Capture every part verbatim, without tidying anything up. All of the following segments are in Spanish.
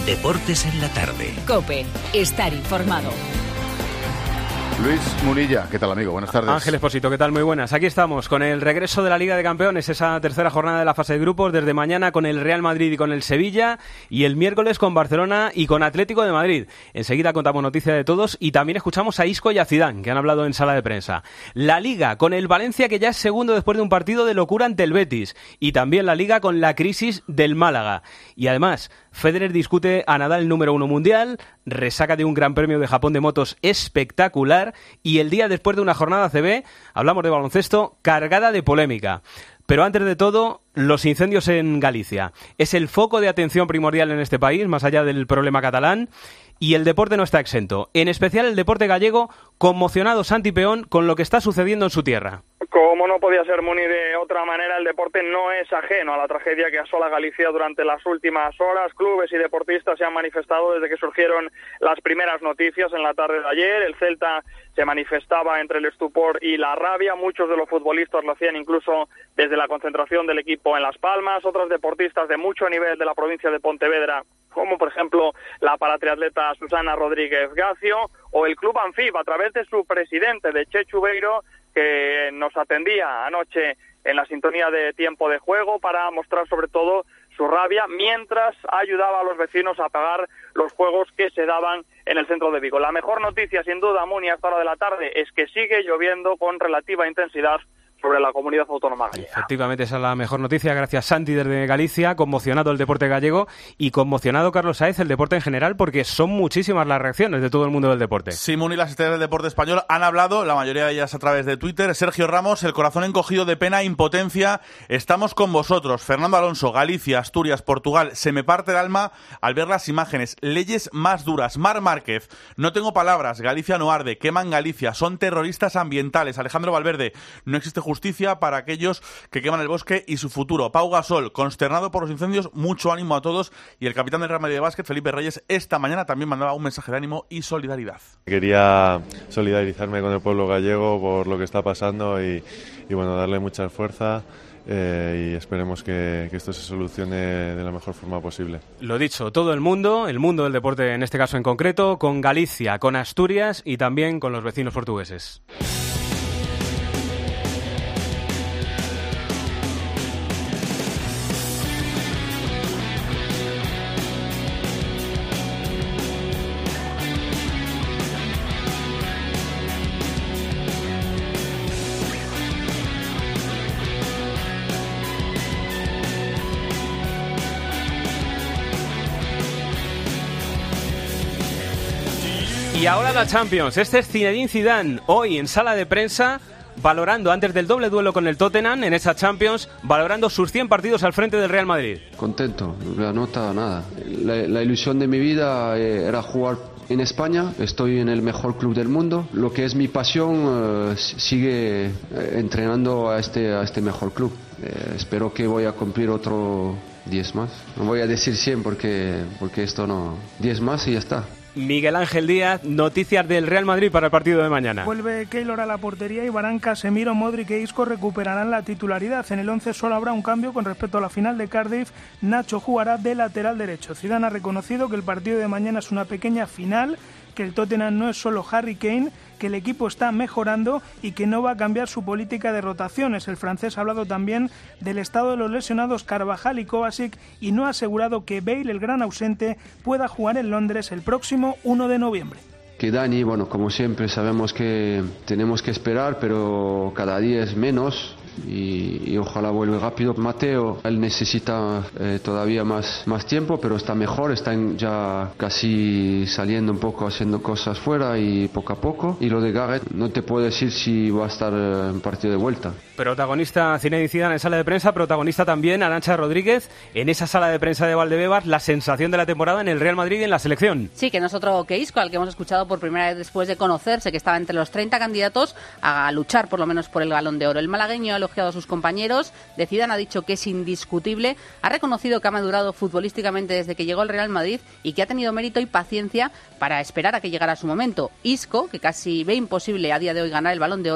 Deportes en la tarde. COPE. Estar informado. Luis Munilla, ¿qué tal, amigo? Buenas tardes. Ángel Espósito, ¿qué tal? Muy buenas. Aquí estamos con el regreso de la Liga de Campeones, esa tercera jornada de la fase de grupos, desde mañana con el Real Madrid y con el Sevilla, y el miércoles con Barcelona y con Atlético de Madrid. Enseguida contamos noticia de todos y también escuchamos a Isco y a Zidane, que han hablado en sala de prensa. La Liga con el Valencia, que ya es segundo después de un partido de locura ante el Betis, y también la Liga con la crisis del Málaga. Y además, Federer discute a Nadal número uno mundial, resaca de un Gran Premio de Japón de motos espectacular, y el día después de una jornada C B hablamos de baloncesto cargada de polémica. Pero antes de todo, los incendios en Galicia. Es el foco de atención primordial en este país, más allá del problema catalán, y el deporte no está exento. En especial el deporte gallego, conmocionado Santi Peón con lo que está sucediendo en su tierra. Como no podía ser, Muni, de otra manera, el deporte no es ajeno a la tragedia que asola Galicia durante las últimas horas. Clubes y deportistas se han manifestado desde que surgieron las primeras noticias en la tarde de ayer. El Celta se manifestaba entre el estupor y la rabia. Muchos de los futbolistas lo hacían incluso desde la concentración del equipo en Las Palmas. Otros deportistas de mucho nivel de la provincia de Pontevedra, como por ejemplo la paratriatleta Susana Rodríguez Gacio, o el Club Anfib, a través de su presidente, de Chechu Beiro, que nos atendía anoche en la sintonía de Tiempo de Juego para mostrar sobre todo su rabia, mientras ayudaba a los vecinos a apagar los fuegos que se daban en el centro de Vigo. La mejor noticia, sin duda, Muni, a esta hora de la tarde, es que sigue lloviendo con relativa intensidad sobre la comunidad autónoma gallega. Efectivamente, esa es la mejor noticia. Gracias, Santi, desde Galicia. Conmocionado el deporte gallego y conmocionado, Carlos Sáez, el deporte en general, porque son muchísimas las reacciones de todo el mundo del deporte. Simón y las estrellas del deporte español han hablado, la mayoría de ellas a través de Twitter. Sergio Ramos, el corazón encogido de pena e impotencia. Estamos con vosotros. Fernando Alonso, Galicia, Asturias, Portugal. Se me parte el alma al ver las imágenes. Leyes más duras. Mar Márquez, no tengo palabras. Galicia no arde. Queman Galicia. Son terroristas ambientales. Alejandro Valverde, no existe justicia para aquellos que queman el bosque y su futuro. Pau Gasol, consternado por los incendios, mucho ánimo a todos. Y el capitán del Real Madrid de básquet, Felipe Reyes, esta mañana también mandaba un mensaje de ánimo y solidaridad. Quería solidarizarme con el pueblo gallego por lo que está pasando y, y bueno, darle mucha fuerza. Eh, y esperemos que, que esto se solucione de la mejor forma posible. Lo dicho, todo el mundo, el mundo del deporte en este caso en concreto, con Galicia, con Asturias y también con los vecinos portugueses. Y ahora la Champions. Este es Zinedine Zidane, hoy en sala de prensa, valorando antes del doble duelo con el Tottenham en esa Champions, valorando sus cien partidos al frente del Real Madrid. Contento, la nota nada. La, la ilusión de mi vida eh, era jugar en España. Estoy en el mejor club del mundo. Lo que es mi pasión, eh, sigue eh, entrenando a este, a este mejor club. Eh, espero que voy a cumplir otro diez más. No voy a decir cien porque, porque esto no... diez más y ya está. Miguel Ángel Díaz, noticias del Real Madrid para el partido de mañana. Vuelve Keylor a la portería y Varane, Casemiro, Modric e Isco recuperarán la titularidad. En el once solo habrá un cambio con respecto a la final de Cardiff. Nacho jugará de lateral derecho. Zidane ha reconocido que el partido de mañana es una pequeña final, que el Tottenham no es solo Harry Kane, que el equipo está mejorando y que no va a cambiar su política de rotaciones. El francés ha hablado también del estado de los lesionados Carvajal y Kovacic y no ha asegurado que Bale, el gran ausente, pueda jugar en Londres el próximo uno de noviembre. Que Dani, bueno, como siempre sabemos que tenemos que esperar, pero cada día es menos. Y, y ojalá vuelva rápido. Mateo, él necesita eh, todavía más, más tiempo, pero está mejor, está en, ya casi saliendo un poco, haciendo cosas fuera y poco a poco. Y lo de Gareth, no te puedo decir si va a estar eh, en partido de vuelta. Protagonista Zinedine Zidane en sala de prensa, protagonista también Arantxa Rodríguez en esa sala de prensa de Valdebebas, la sensación de la temporada en el Real Madrid y en la selección. Sí, que no es otro que Isco, al que hemos escuchado por primera vez después de conocerse que estaba entre los treinta candidatos a luchar por lo menos por el Balón de Oro. El malagueño ha elogiado a sus compañeros, de Zidane ha dicho que es indiscutible, ha reconocido que ha madurado futbolísticamente desde que llegó al Real Madrid y que ha tenido mérito y paciencia para esperar a que llegara su momento. Isco, que casi ve imposible a día de hoy ganar el Balón de Oro,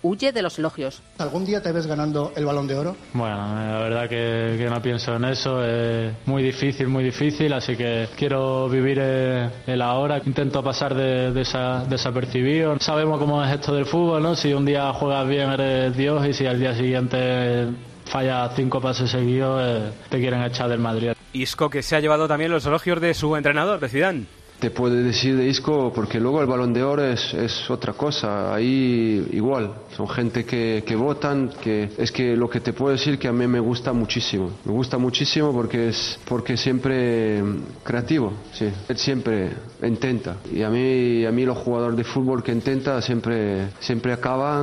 huye de los elogios. ¿Algún día te ves ganando el Balón de Oro? Bueno, la verdad que, que no pienso en eso, es muy difícil, muy difícil, así que quiero vivir el ahora, intento pasar de, de esa, desapercibido. Sabemos cómo es esto del fútbol, ¿no? Si un día juegas bien eres Dios y si al día siguiente fallas cinco pases seguidos eh, te quieren echar del Madrid. Isco, que se ha llevado también los elogios de su entrenador, de Zidane. Te puede decir de Isco porque luego el Balón de Oro es, es otra cosa, ahí igual, son gente que, que votan, que es que lo que te puedo decir que a mí me gusta muchísimo, me gusta muchísimo porque es porque siempre creativo, sí, él siempre intenta y a mí a mí los jugadores de fútbol que intenta siempre siempre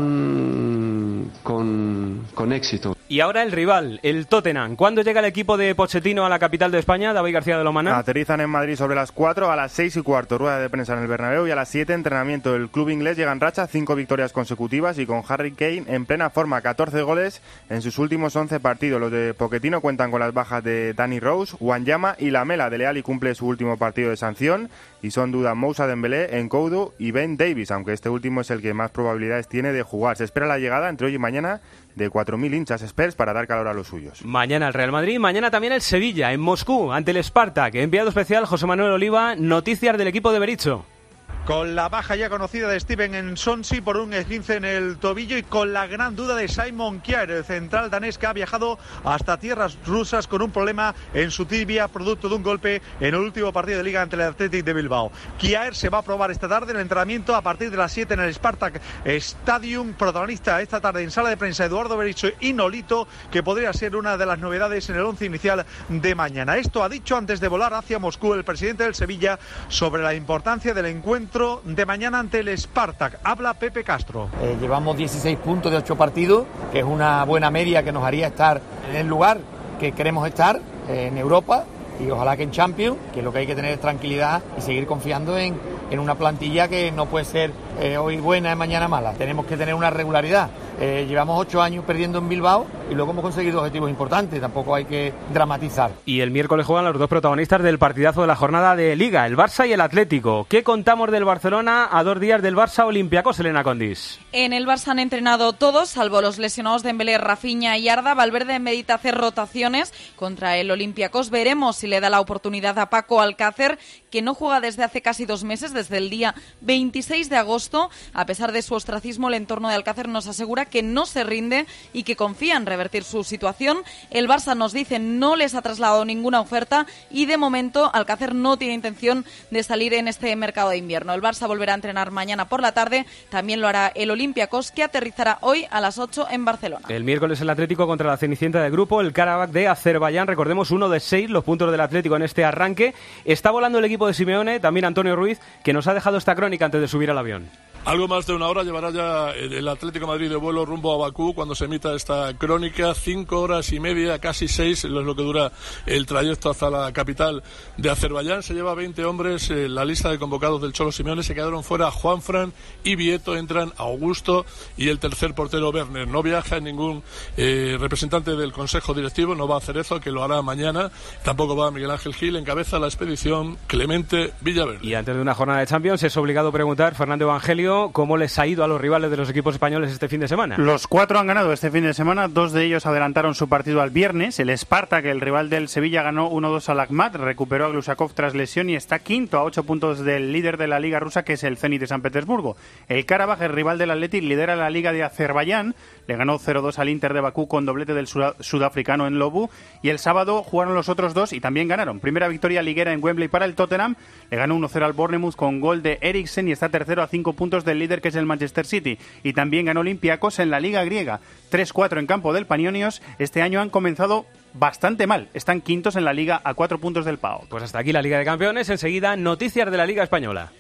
acaban con, con éxito. Y ahora el rival, el Tottenham. ¿Cuándo llega el equipo de Pochettino a la capital de España, David García de Lomana? Aterrizan en Madrid sobre las cuatro, a las seis y cuarto rueda de prensa en el Bernabéu y a las siete entrenamiento. El club inglés llega en racha, cinco victorias consecutivas y con Harry Kane en plena forma, catorce goles en sus últimos once partidos. Los de Pochettino cuentan con las bajas de Danny Rose, Wanyama y Lamela. Dele Alli cumple su último partido de sanción y son dudas Moussa Dembélé, N'Koudou y Ben Davies, aunque este último es el que más probabilidades tiene de jugar. Se espera la llegada entre hoy y mañana de cuatro mil hinchas Spurs para dar calor a los suyos. Mañana el Real Madrid, mañana también el Sevilla, en Moscú, ante el Spartak. Enviado especial José Manuel Oliva, noticias del equipo de Berizzo. Con la baja ya conocida de Steven Nsonsi por un esguince en el tobillo y con la gran duda de Simon Kjaer, el central danés que ha viajado hasta tierras rusas con un problema en su tibia producto de un golpe en el último partido de liga ante el Athletic de Bilbao. Kjaer se va a probar esta tarde en el entrenamiento a partir de las siete en el Spartak Stadium. Protagonista esta tarde en sala de prensa Eduardo Berizzo y Nolito, que podría ser una de las novedades en el once inicial de mañana. Esto ha dicho antes de volar hacia Moscú el presidente del Sevilla sobre la importancia del encuentro de mañana ante el Spartak. Habla Pepe Castro. Eh, llevamos dieciséis puntos de ocho partidos, que es una buena media que nos haría estar en el lugar que queremos estar, eh, en Europa, y ojalá que en Champions, que lo que hay que tener es tranquilidad y seguir confiando en, en una plantilla que no puede ser eh, hoy buena y mañana mala. Tenemos que tener una regularidad. Eh, llevamos ocho años perdiendo en Bilbao y luego hemos conseguido objetivos importantes, tampoco hay que dramatizar. Y el miércoles juegan los dos protagonistas del partidazo de la jornada de Liga, el Barça y el Atlético. ¿Qué contamos del Barcelona a dos días del Barça Olympiacos, Elena Condis? En el Barça han entrenado todos, salvo los lesionados Dembélé, Rafinha y Arda. Valverde medita hacer rotaciones contra el Olympiacos. Veremos si le da la oportunidad a Paco Alcácer, que no juega desde hace casi dos meses, desde el día veintiséis de agosto. A pesar de su ostracismo, el entorno de Alcácer nos asegura que no se rinde y que confía en revertir su situación. El Barça nos dice no les ha trasladado ninguna oferta y de momento Alcácer no tiene intención de salir en este mercado de invierno. El Barça volverá a entrenar mañana por la tarde, también lo hará el Olympiacos, que aterrizará hoy a las ocho en Barcelona. El miércoles el Atlético contra la cenicienta del grupo, el Karabakh de Azerbaiyán. Recordemos, uno de seis los puntos del Atlético en este arranque. Está volando el equipo de Simeone, también Antonio Ruiz, que nos ha dejado esta crónica antes de subir al avión. Algo más de una hora llevará ya el Atlético de Madrid de vuelo rumbo a Bakú cuando se emita esta crónica. Cinco horas y media, casi seis, es lo que dura el trayecto hasta la capital de Azerbaiyán. Se lleva veinte hombres. Eh, la lista de convocados del Cholo Simeone se quedaron fuera Juanfran y Vieto. Entran Augusto y el tercer portero Werner. No viaja ningún eh, representante del Consejo Directivo, no va a hacer eso, que lo hará mañana. Tampoco va Miguel Ángel Gil. Encabeza la expedición Clemente Villaverde. Y antes de una jornada de Champions es obligado preguntar, Fernando Evangelio, ¿cómo les ha ido a los rivales de los equipos españoles este fin de semana? Los cuatro han ganado este fin de semana, dos de ellos adelantaron su partido al viernes. El Spartak, el rival del Sevilla, ganó uno dos al Akhmat, recuperó a Glusakov tras lesión y está quinto a ocho puntos del líder de la Liga rusa, que es el Zenit de San Petersburgo. El Karabakh, el rival del Athletic, lidera la Liga de Azerbaiyán, le ganó cero dos al Inter de Bakú con doblete del sud- sudafricano en Lobu, y el sábado jugaron los otros dos y también ganaron. Primera victoria liguera en Wembley para el Tottenham, le ganó uno cero al Bournemouth con gol de Eriksen y está tercero a cinco puntos del líder, que es el Manchester City, y también ganó Olympiacos en la Liga griega, tres cuatro en campo del Panionios. Este año han comenzado bastante mal, están quintos en la Liga a cuatro puntos del P A O K. Pues hasta aquí la Liga de Campeones, enseguida noticias de la Liga Española.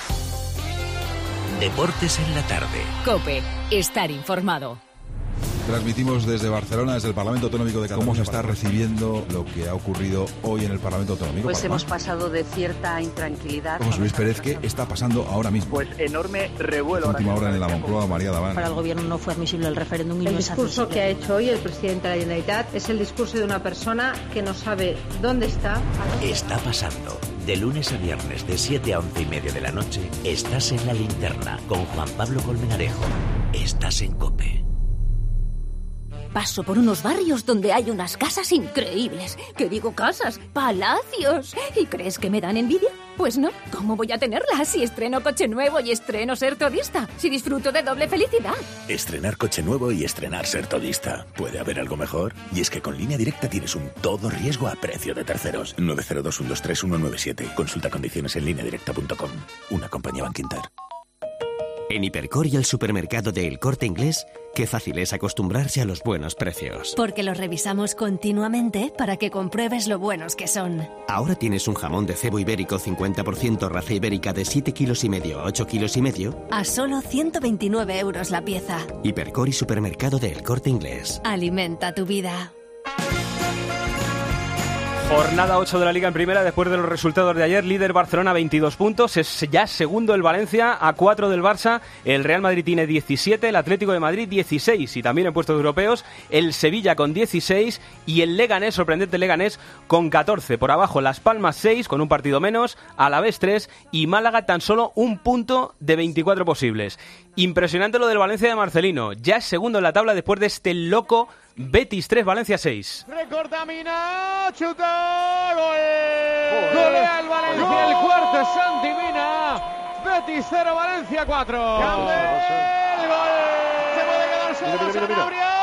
Deportes en la tarde. COPE, estar informado. Transmitimos desde Barcelona, desde el Parlamento Autonómico de Cataluña. ¿Cómo se está recibiendo lo que ha ocurrido hoy en el Parlamento Autonómico? Pues Palma? hemos pasado de cierta intranquilidad. José Luis Pérez, ¿qué está pasando ahora mismo? Pues enorme revuelo. Última hora en la Moncloa, María Daván. Para el gobierno no fue admisible el referéndum y el no es discurso admisible. que ha hecho hoy el presidente de la Generalitat es el discurso de una persona que no sabe dónde está. Está pasando. De lunes a viernes, de siete a once y media de la noche, estás en La Linterna con Juan Pablo Colmenarejo. Estás en COPE. Paso por unos barrios donde hay unas casas increíbles. ¿Qué digo casas? ¡Palacios! ¿Y crees que me dan envidia? Pues no. ¿Cómo voy a tenerlas si estreno coche nuevo y estreno ser todista? Si disfruto de doble felicidad. Estrenar coche nuevo y estrenar ser todista. ¿Puede haber algo mejor? Y es que con Línea Directa tienes un todo riesgo a precio de terceros. nueve cero dos, uno dos tres, uno nueve siete. Consulta condiciones en línea directa punto com. Una compañía Bankinter. En Hipercor y el supermercado de El Corte Inglés, qué fácil es acostumbrarse a los buenos precios. Porque los revisamos continuamente para que compruebes lo buenos que son. Ahora tienes un jamón de cebo ibérico cincuenta por ciento raza ibérica de siete kilos y medio a ocho kilos y medio a solo ciento veintinueve euros la pieza. Hipercor y supermercado de El Corte Inglés. Alimenta tu vida. Jornada ocho de la Liga en Primera, después de los resultados de ayer. Líder Barcelona, veintidós puntos. Es ya segundo el Valencia, a cuatro del Barça. El Real Madrid tiene diecisiete, el Atlético de Madrid dieciséis. Y también en puestos europeos, el Sevilla con dieciséis y el Leganés, sorprendente Leganés, con catorce. Por abajo, Las Palmas seis, con un partido menos, Alavés tres y Málaga tan solo un punto de veinticuatro posibles. Impresionante lo del Valencia de Marcelino. Ya es segundo en la tabla después de este loco Betis tres, Valencia seis. Recorta Mina, chuta, gol. Golea el Valencia, gol. El cuarto es Santi Mina. Betis cero, Valencia cuatro. Campbell, gol. Se puede quedar solo. Mira, mira, mira, mira.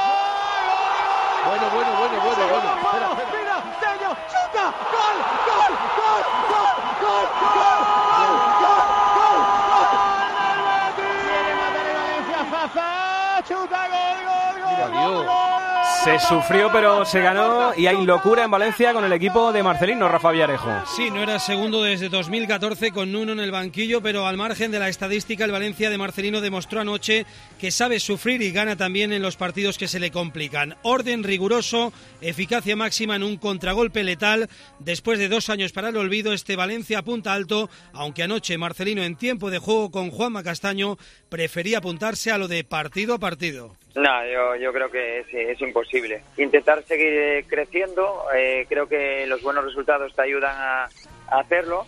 Bueno, bueno, bueno, bueno, bueno. Espera, espera. Mira, Tello, chuta, gol, gol, gol, gol, gol, gol, gol, gol, gol, gol. Tiene Mateo Valencia, Zaza, chuta, gol, gol, gol, gol, gol. Se sufrió, pero se ganó y hay locura en Valencia con el equipo de Marcelino, Rafa Villarejo. Sí, no era segundo desde dos mil catorce con Nuno en el banquillo, pero al margen de la estadística, el Valencia de Marcelino demostró anoche que sabe sufrir y gana también en los partidos que se le complican. Orden riguroso, eficacia máxima en un contragolpe letal. Después de dos años para el olvido, este Valencia apunta alto, aunque anoche Marcelino en tiempo de juego con Juanma Castaño prefería apuntarse a lo de partido a partido. No, yo, yo creo que es, es imposible. Intentar seguir creciendo, eh, creo que los buenos resultados te ayudan a, a hacerlo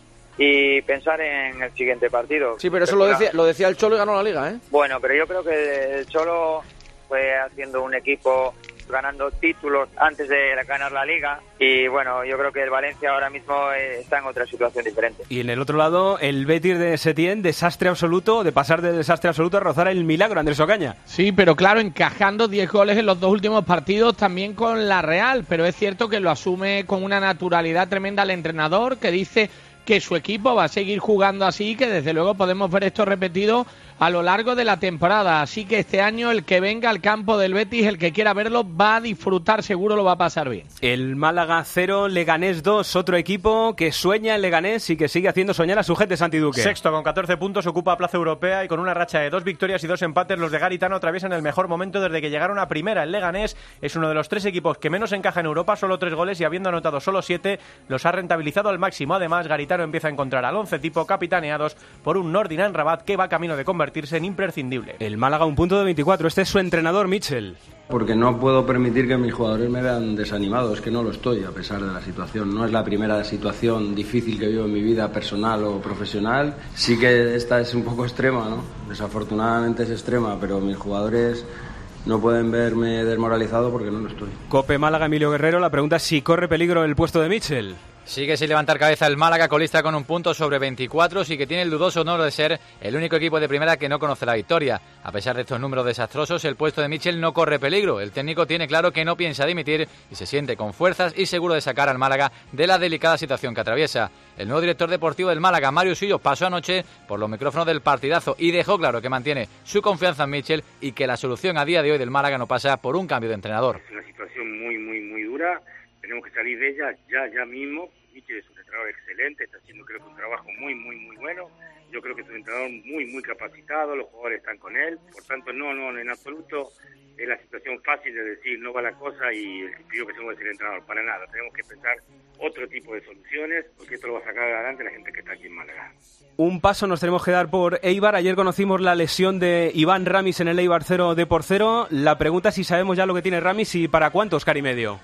y pensar en el siguiente partido. Sí, pero eso lo decía, lo decía el Cholo y ganó la Liga, ¿eh? Bueno, pero yo creo que el Cholo fue haciendo un equipo ganando títulos antes de ganar la Liga y bueno, yo creo que el Valencia ahora mismo está en otra situación diferente. Y en el otro lado, el Betis de Setién, desastre absoluto, de pasar de desastre absoluto a rozar el milagro, Andrés Ocaña. Sí, pero claro, encajando diez goles en los dos últimos partidos también con la Real, pero es cierto que lo asume con una naturalidad tremenda el entrenador, que dice que su equipo va a seguir jugando así, que desde luego podemos ver esto repetido a lo largo de la temporada. Así que este año el que venga al campo del Betis, el que quiera verlo, va a disfrutar, seguro lo va a pasar bien. El Málaga cero, Leganés dos, otro equipo que sueña en Leganés y que sigue haciendo soñar a su gente, Santi Duque. Sexto con catorce puntos, ocupa plaza europea y con una racha de dos victorias y dos empates, los de Garitano atraviesan el mejor momento desde que llegaron a primera. El Leganés es uno de los tres equipos que menos encaja en Europa, solo tres goles y habiendo anotado solo siete, los ha rentabilizado al máximo. Además, Garitano empieza a encontrar al once tipo capitaneados por un Nordin Rabat que va camino de convertirse en imprescindible. El Málaga un punto de veinticuatro, este es su entrenador Mitchell. Porque no puedo permitir que mis jugadores me vean desanimado, es que no lo estoy a pesar de la situación. No es la primera situación difícil que vivo en mi vida personal o profesional. Sí que esta es un poco extrema, ¿no? Desafortunadamente es extrema, pero mis jugadores no pueden verme desmoralizado porque no lo estoy. Cope Málaga, Emilio Guerrero, la pregunta es si corre peligro el puesto de Mitchell. Sigue sin levantar cabeza el Málaga, colista con un punto sobre veinticuatro, sí que tiene el dudoso honor de ser el único equipo de primera que no conoce la victoria. A pesar de estos números desastrosos, el puesto de Mitchell no corre peligro. El técnico tiene claro que no piensa dimitir y se siente con fuerzas y seguro de sacar al Málaga de la delicada situación que atraviesa. El nuevo director deportivo del Málaga, Mario Sillo, pasó anoche por los micrófonos del partidazo y dejó claro que mantiene su confianza en Mitchell y que la solución a día de hoy del Málaga no pasa por un cambio de entrenador. Es una situación muy, muy, muy dura. Tenemos que salir de ella ya, ya mismo. Mitchell es un entrenador excelente, está haciendo creo que un trabajo muy, muy, muy bueno. Yo creo que es un entrenador muy, muy capacitado, los jugadores están con él. Por tanto, no, no, en absoluto es la situación fácil de decir no va la cosa y el tío que tengo que ser el entrenador. Para nada, tenemos que pensar otro tipo de soluciones, porque esto lo va a sacar adelante la gente que está aquí en Málaga. Un paso nos tenemos que dar por Eibar. Ayer conocimos la lesión de Iván Ramis en el Eibar cero de por cero. La pregunta es si sabemos ya lo que tiene Ramis y para cuánto, Oscar y medio.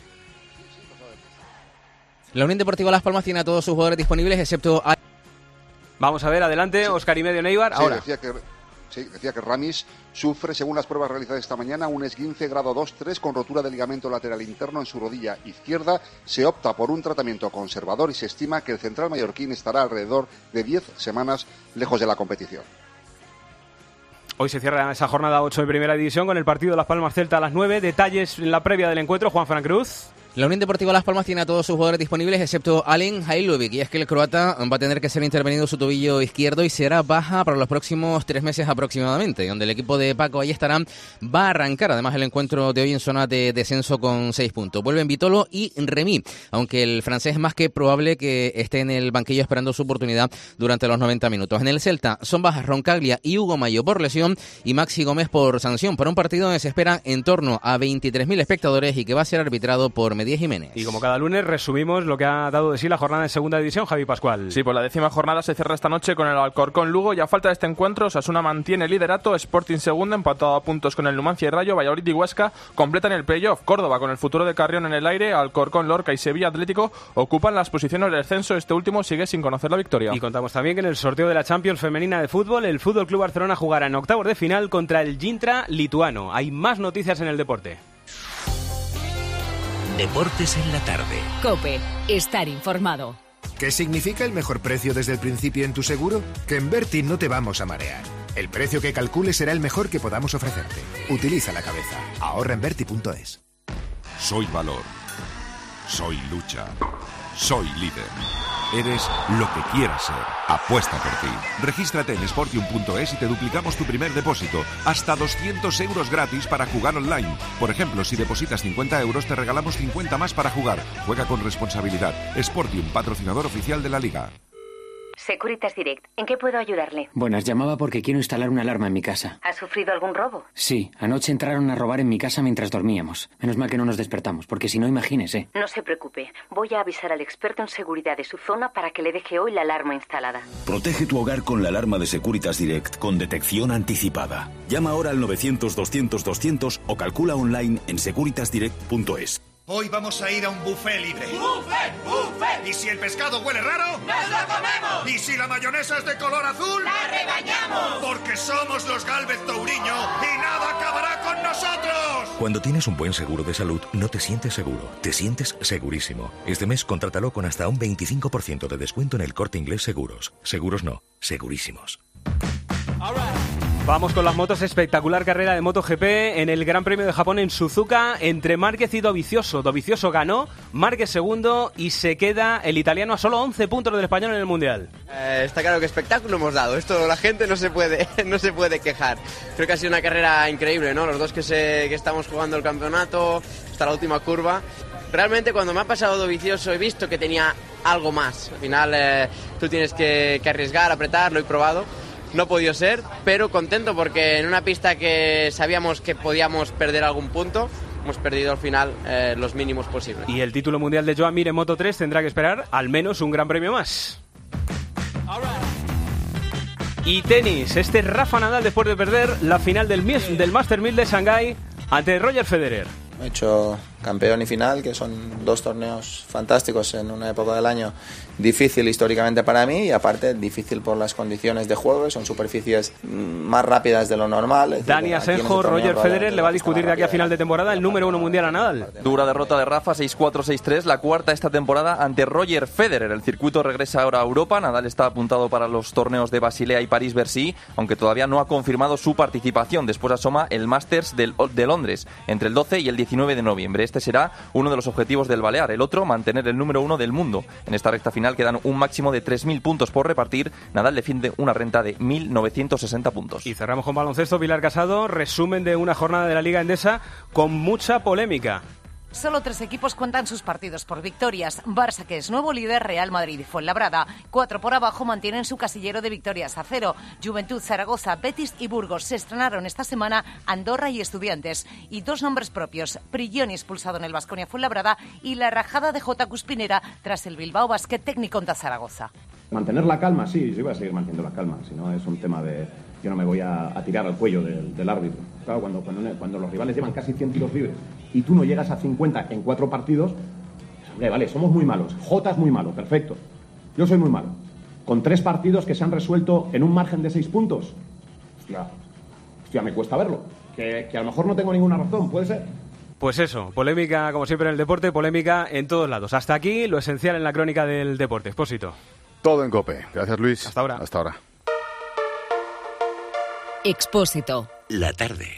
La Unión Deportiva Las Palmas tiene a todos sus jugadores disponibles, excepto... A... Vamos a ver, adelante, sí. Oscar y medio en Eibar. Sí, ahora. Decía que, Sí, decía que Ramis sufre, según las pruebas realizadas esta mañana, un esguince grado dos tres con rotura de ligamento lateral interno en su rodilla izquierda. Se opta por un tratamiento conservador y se estima que el central mallorquín estará alrededor de diez semanas lejos de la competición. Hoy se cierra esa jornada ocho de Primera División con el partido de Las Palmas Celta a las nueve. Detalles en la previa del encuentro, Juan Fran Cruz. La Unión Deportiva Las Palmas tiene a todos sus jugadores disponibles excepto Alen Hajlovic, y es que el croata va a tener que ser intervenido su tobillo izquierdo y será baja para los próximos tres meses aproximadamente, donde el equipo de Paco Ayestarán va a arrancar además el encuentro de hoy en zona de descenso con seis puntos. Vuelven Vitolo y Remy, aunque el francés es más que probable que esté en el banquillo esperando su oportunidad durante los noventa minutos. En el Celta son bajas Roncaglia y Hugo Mayo por lesión y Maxi Gómez por sanción, para un partido donde se esperan en torno a veintitrés mil espectadores y que va a ser arbitrado por Díaz Jiménez. Y como cada lunes resumimos lo que ha dado de sí la jornada de segunda división, Javi Pascual. Sí, pues la décima jornada se cierra esta noche con el Alcorcón Lugo y a falta de este encuentro Osasuna mantiene el liderato, Sporting segundo empatado a puntos con el Numancia y Rayo, Valladolid y Huesca completan el playoff, Córdoba con el futuro de Carrión en el aire, Alcorcón, Lorca y Sevilla Atlético ocupan las posiciones del descenso, este último sigue sin conocer la victoria. Y contamos también que en el sorteo de la Champions femenina de fútbol el Fútbol Club Barcelona jugará en octavos de final contra el Gintra lituano. Hay más noticias en el deporte. Deportes en la tarde. COPE. Estar informado. ¿Qué significa el mejor precio desde el principio en tu seguro? Que en Berti no te vamos a marear. El precio que calcules será el mejor que podamos ofrecerte. Utiliza la cabeza. Ahorra en Berti punto es. Soy valor. Soy lucha. Soy líder. Eres lo que quieras ser. Apuesta por ti. Regístrate en Sportium punto es y te duplicamos tu primer depósito. Hasta doscientos euros gratis para jugar online. Por ejemplo, si depositas cincuenta euros, te regalamos cincuenta más para jugar. Juega con responsabilidad. Sportium, patrocinador oficial de la Liga. Securitas Direct, ¿en qué puedo ayudarle? Buenas, llamaba porque quiero instalar una alarma en mi casa. ¿Ha sufrido algún robo? Sí, anoche entraron a robar en mi casa mientras dormíamos. Menos mal que no nos despertamos, porque si no, imagínese. No se preocupe, voy a avisar al experto en seguridad de su zona para que le deje hoy la alarma instalada. Protege tu hogar con la alarma de Securitas Direct con detección anticipada. Llama ahora al novecientos doscientos doscientos o calcula online en securitas direct punto es. Hoy vamos a ir a un buffet libre. ¡Buffet! ¡Buffet! ¿Y si el pescado huele raro? ¡Nos lo comemos! ¿Y si la mayonesa es de color azul? ¡La rebañamos! Porque somos los Gálvez Touriño y nada acabará con nosotros. Cuando tienes un buen seguro de salud, no te sientes seguro, te sientes segurísimo. Este mes contrátalo con hasta un veinticinco por ciento de descuento en el Corte Inglés Seguros. Seguros no, segurísimos. Vamos con las motos, espectacular carrera de MotoGP en el Gran Premio de Japón en Suzuka entre Márquez y Dovizioso. Dovizioso ganó, Márquez segundo y se queda el italiano a solo once puntos del español en el Mundial. Eh, está claro que espectáculo hemos dado, esto la gente no se puede no se puede quejar. Creo que ha sido una carrera increíble, ¿no? Los dos que, se, que estamos jugando el campeonato, hasta la última curva. Realmente cuando me ha pasado Dovizioso he visto que tenía algo más. Al final eh, tú tienes que, que arriesgar, apretar, lo he probado. No ha podido ser, pero contento porque en una pista que sabíamos que podíamos perder algún punto, hemos perdido al final eh, los mínimos posibles. Y el título mundial de Joan Mir en Moto tres tendrá que esperar al menos un gran premio más. Y tenis, este Rafa Nadal después de perder la final del, del Master mil de Shanghái ante Roger Federer. He hecho campeón y final, que son dos torneos fantásticos en una época del año difícil históricamente para mí y aparte difícil por las condiciones de juego, son superficies más rápidas de lo normal. Dani Asenjo, Roger Federer le va a discutir de aquí a final de temporada el número uno mundial a Nadal. Dura derrota de Rafa, seis cuatro, seis tres, la cuarta esta temporada ante Roger Federer. El circuito regresa ahora a Europa, Nadal está apuntado para los torneos de Basilea y París-Bercy, aunque todavía no ha confirmado su participación. Después asoma el Masters del, de Londres, entre el doce y el diecinueve de noviembre. Este será uno de los objetivos del Balear, el otro mantener el número uno del mundo. En esta recta final quedan un máximo de tres mil puntos por repartir. Nadal defiende una renta de mil novecientos sesenta puntos. Y cerramos con baloncesto. Pilar Casado, resumen de una jornada de la Liga Endesa con mucha polémica. Solo tres equipos cuentan sus partidos por victorias. Barça, que es nuevo líder, Real Madrid y Fuenlabrada. Cuatro por abajo mantienen su casillero de victorias a cero. Juventud, Zaragoza, Betis y Burgos se estrenaron esta semana Andorra y Estudiantes. Y dos nombres propios, Prillón expulsado en el Baskonia Fuenlabrada y la rajada de J. Cuspinera tras el Bilbao Basket técnico contra Zaragoza. Mantener la calma, sí, yo voy a seguir manteniendo la calma, si no es un tema de... Yo no me voy a, a tirar al cuello del, del árbitro. Claro, cuando, cuando, cuando los rivales llevan casi cien tiros libres y tú no llegas a cincuenta en cuatro partidos, pues, hombre, vale, somos muy malos. Jota es muy malo, perfecto. Yo soy muy malo. Con tres partidos que se han resuelto en un margen de seis puntos, hostia, hostia, me cuesta verlo. Que, que a lo mejor no tengo ninguna razón, puede ser. Pues eso, polémica como siempre en el deporte, polémica en todos lados. Hasta aquí lo esencial en la crónica del deporte. Expósito. Todo en COPE. Gracias, Luis. Hasta ahora. Hasta ahora. Expósito. La tarde.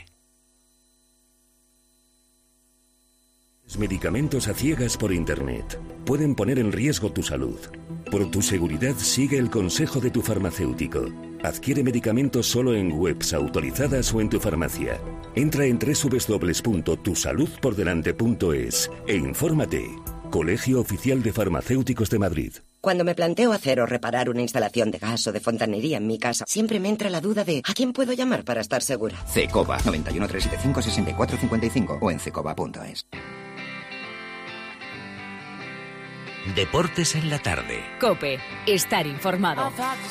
Medicamentos a ciegas por Internet pueden poner en riesgo tu salud. Por tu seguridad, sigue el consejo de tu farmacéutico. Adquiere medicamentos solo en webs autorizadas o en tu farmacia. Entra en doble u doble u doble u punto tu salud por delante punto es e infórmate. Colegio Oficial de Farmacéuticos de Madrid. Cuando me planteo hacer o reparar una instalación de gas o de fontanería en mi casa, siempre me entra la duda de ¿a quién puedo llamar para estar segura? Cecoba, noventa y uno, trescientos setenta y cinco, sesenta y cuatro cincuenta y cinco o en cecoba punto es. Deportes en la tarde. COPE. Estar informado.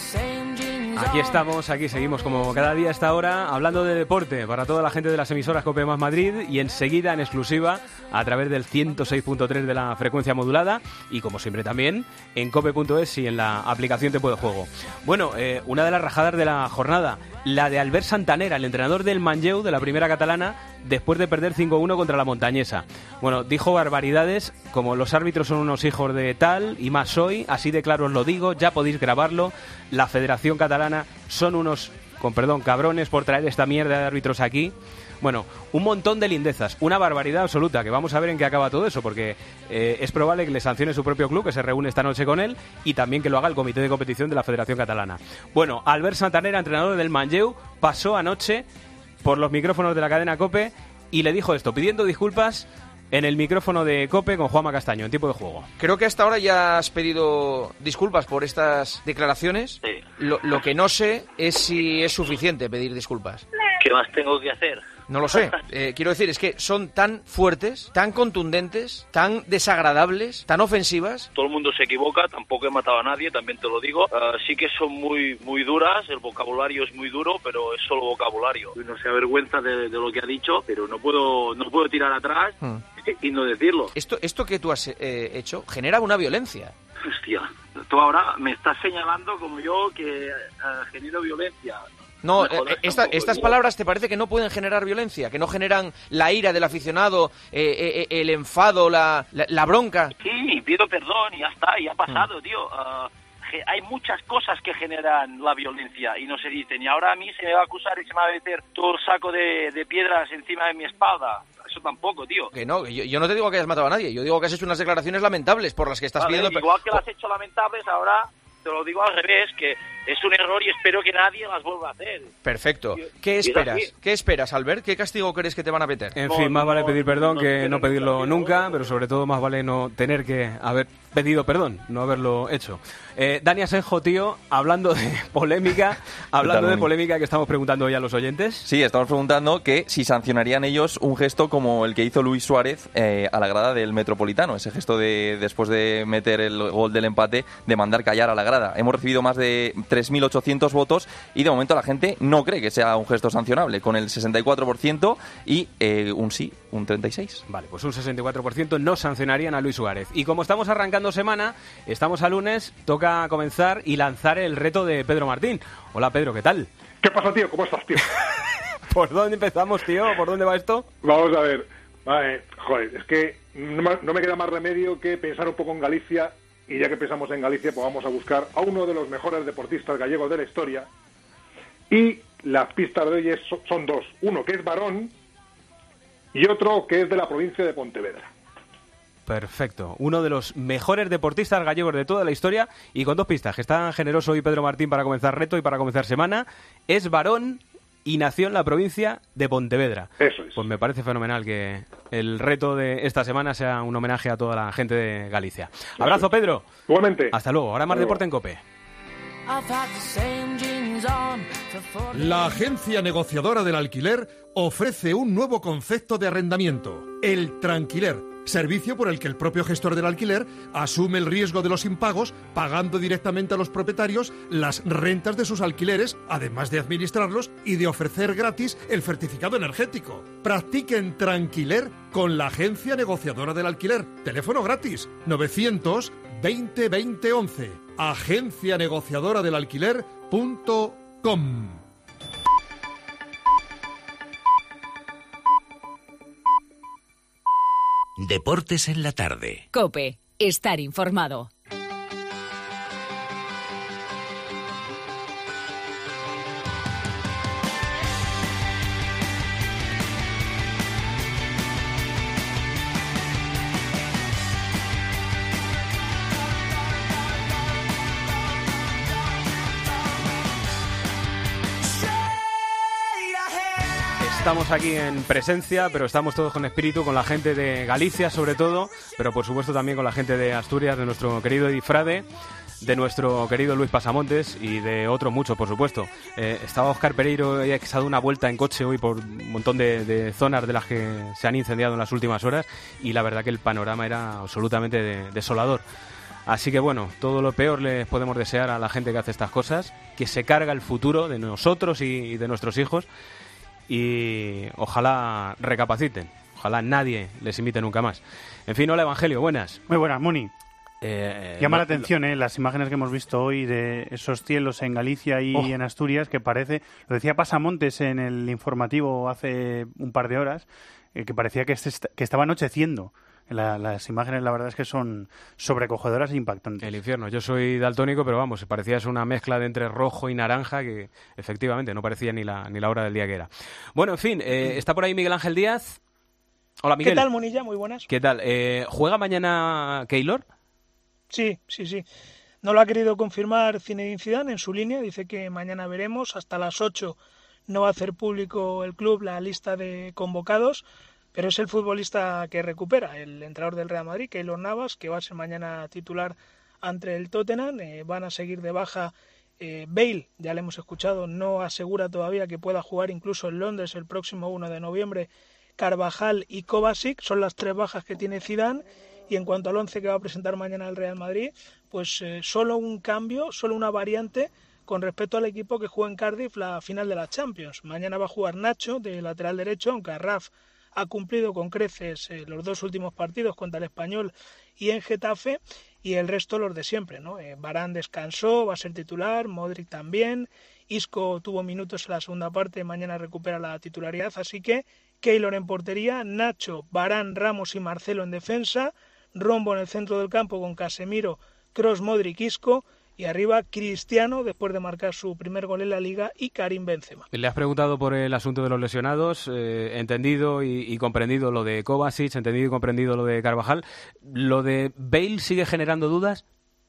Aquí estamos, aquí seguimos como cada día a esta hora hablando de deporte para toda la gente de las emisoras COPE más Madrid y enseguida en exclusiva a través del ciento seis punto tres de la frecuencia modulada y como siempre también en cope punto es y en la aplicación Tiempo de Juego. Bueno, eh, una de las rajadas de la jornada, la de Albert Santanera, el entrenador del Manlleu de la primera catalana, después de perder cinco uno contra la Montañesa. Bueno, dijo barbaridades como los árbitros son unos hijos de tal y más hoy, así de claro os lo digo, ya podéis grabarlo, la Federación Catalana son unos, con perdón, cabrones por traer esta mierda de árbitros aquí. Bueno, un montón de lindezas, una barbaridad absoluta, que vamos a ver en qué acaba todo eso, porque eh, es probable que le sancione su propio club, que se reúne esta noche con él, y también que lo haga el Comité de Competición de la Federación Catalana. Bueno, Albert Santanera, entrenador del Manlleu, pasó anoche por los micrófonos de la cadena COPE y le dijo esto, pidiendo disculpas en el micrófono de COPE con Juanma Castaño, en Tiempo de Juego. Creo que hasta ahora ya has pedido disculpas por estas declaraciones. Sí. Lo, lo que no sé es si es suficiente pedir disculpas. ¿Qué más tengo que hacer? No lo sé. Eh, quiero decir, es que son tan fuertes, tan contundentes, tan desagradables, tan ofensivas. Todo el mundo se equivoca, tampoco he matado a nadie, también te lo digo. Uh, sí que son muy muy duras, el vocabulario es muy duro, pero es solo vocabulario. No se avergüenza de, de lo que ha dicho, pero no puedo no puedo tirar atrás hmm. y no decirlo. Esto, esto que tú has eh, hecho genera una violencia. Hostia, tú ahora me estás señalando como yo que uh, genero violencia. No, eh, esta, estas palabras te parece que no pueden generar violencia, que no generan la ira del aficionado, eh, eh, el enfado, la, la, la bronca. Sí, pido perdón y ya está, ya ha pasado, mm. tío. Uh, hay muchas cosas que generan la violencia y no se dicen. Y ahora a mí se me va a acusar y se me va a meter todo el saco de, de piedras encima de mi espalda. Eso tampoco, tío. Que no, yo, yo no te digo que hayas matado a nadie, yo digo que has hecho unas declaraciones lamentables por las que estás vale, pidiendo... Igual que las has hecho lamentables, ahora te lo digo al revés, que es un error y espero que nadie las vuelva a hacer. Perfecto. ¿Qué esperas? ¿Qué esperas, Albert? ¿Qué castigo crees que te van a meter? En fin, más vale pedir perdón que no pedirlo nunca, pero sobre todo más vale no tener que haber pedido perdón, no haberlo hecho. Eh, Dani Asenjo, tío, hablando de polémica, hablando de polémica que estamos preguntando hoy a los oyentes. Sí, estamos preguntando que si sancionarían ellos un gesto como el que hizo Luis Suárez eh, a la grada del Metropolitano, ese gesto de después de meter el gol del empate, de mandar callar a la grada. Hemos recibido más de tres mil ochocientos votos y de momento la gente no cree que sea un gesto sancionable, con el sesenta y cuatro por ciento y eh, un sí, un treinta y seis por ciento. Vale, pues un sesenta y cuatro por ciento no sancionarían a Luis Suárez. Y como estamos arrancando semana, estamos a lunes, toca comenzar y lanzar el reto de Pedro Martín. Hola Pedro, ¿qué tal? ¿Qué pasa, tío? ¿Cómo estás, tío? ¿Por dónde empezamos, tío? ¿Por dónde va esto? Vamos a ver. Vale, joder, es que no me queda más remedio que pensar un poco en Galicia. Y ya que pensamos en Galicia, pues vamos a buscar a uno de los mejores deportistas gallegos de la historia. Y las pistas de hoy es, son dos. Uno que es varón y otro que es de la provincia de Pontevedra. Perfecto. Uno de los mejores deportistas gallegos de toda la historia y con dos pistas, que está generoso hoy Pedro Martín para comenzar reto y para comenzar semana. Es varón y nació en la provincia de Pontevedra. Eso es. Pues me parece fenomenal que el reto de esta semana sea un homenaje a toda la gente de Galicia. Abrazo, Pedro. Igualmente. Hasta luego. Ahora más deporte en COPE. La agencia negociadora del alquiler ofrece un nuevo concepto de arrendamiento, el tranquiler, servicio por el que el propio gestor del alquiler asume el riesgo de los impagos, pagando directamente a los propietarios las rentas de sus alquileres, además de administrarlos y de ofrecer gratis el certificado energético. Practiquen tranquiler con la agencia negociadora del alquiler. Teléfono gratis novecientos veinte veinte once. agencia negociadora del alquiler punto com. Deportes en la tarde. COPE. Estar informado. Estamos aquí en presencia, pero estamos todos con espíritu, con la gente de Galicia sobre todo, pero por supuesto también con la gente de Asturias, de nuestro querido Edifrade, de nuestro querido Luis Pasamontes y de otros muchos, por supuesto. Eh, estaba Óscar Pereiro, que se ha dado una vuelta en coche hoy por un montón de, de zonas de las que se han incendiado en las últimas horas, y la verdad que el panorama era absolutamente de, desolador. Así que bueno, todo lo peor les podemos desear a la gente que hace estas cosas, que se carga el futuro de nosotros y, y de nuestros hijos, y ojalá recapaciten, ojalá nadie les imite nunca más. En fin, hola Evangelio, buenas. Muy buenas, Muni. Eh, Llama no, la atención eh, las imágenes que hemos visto hoy de esos cielos en Galicia y oh. en Asturias, que parece, lo decía Pasamontes en el informativo hace un par de horas, eh, que parecía que, est- que estaba anocheciendo. La, las imágenes, la verdad es que son sobrecogedoras e impactantes. El infierno. Yo soy daltónico, pero vamos, parecía eso una mezcla de entre rojo y naranja que efectivamente no parecía ni la ni la hora del día que era. Bueno, en fin, eh, está por ahí Miguel Ángel Díaz. Hola, Miguel. ¿Qué tal, Munilla? Muy buenas. ¿Qué tal? Eh, ¿Juega mañana Keylor? Sí, sí, sí. No lo ha querido confirmar Zinedine Zidane en su línea. Dice que mañana veremos. Hasta las ocho no va a hacer público el club la lista de convocados. Pero es el futbolista que recupera, el entrenador del Real Madrid, Keylor Navas, que va a ser mañana titular ante el Tottenham. Eh, van a seguir de baja eh, Bale, ya le hemos escuchado, no asegura todavía que pueda jugar incluso en Londres el próximo uno de noviembre. Carvajal y Kovacic son las tres bajas que tiene Zidane. Y en cuanto al once que va a presentar mañana el Real Madrid, pues eh, solo un cambio, solo una variante con respecto al equipo que juega en Cardiff la final de la Champions. Mañana va a jugar Nacho de lateral derecho, aunque a Raf ha cumplido con creces eh, los dos últimos partidos contra el Español y en Getafe, y el resto los de siempre, ¿no? Eh, Varane descansó, va a ser titular, Modric también, Isco tuvo minutos en la segunda parte, mañana recupera la titularidad, así que Keylor en portería, Nacho, Varane, Ramos y Marcelo en defensa, Rombo en el centro del campo con Casemiro, Kroos, Modric, Isco, y arriba Cristiano, después de marcar su primer gol en la Liga, y Karim Benzema. Le has preguntado por el asunto de los lesionados, eh, entendido y, y comprendido lo de Kovacic, entendido y comprendido lo de Carvajal. ¿Lo de Bale sigue generando dudas?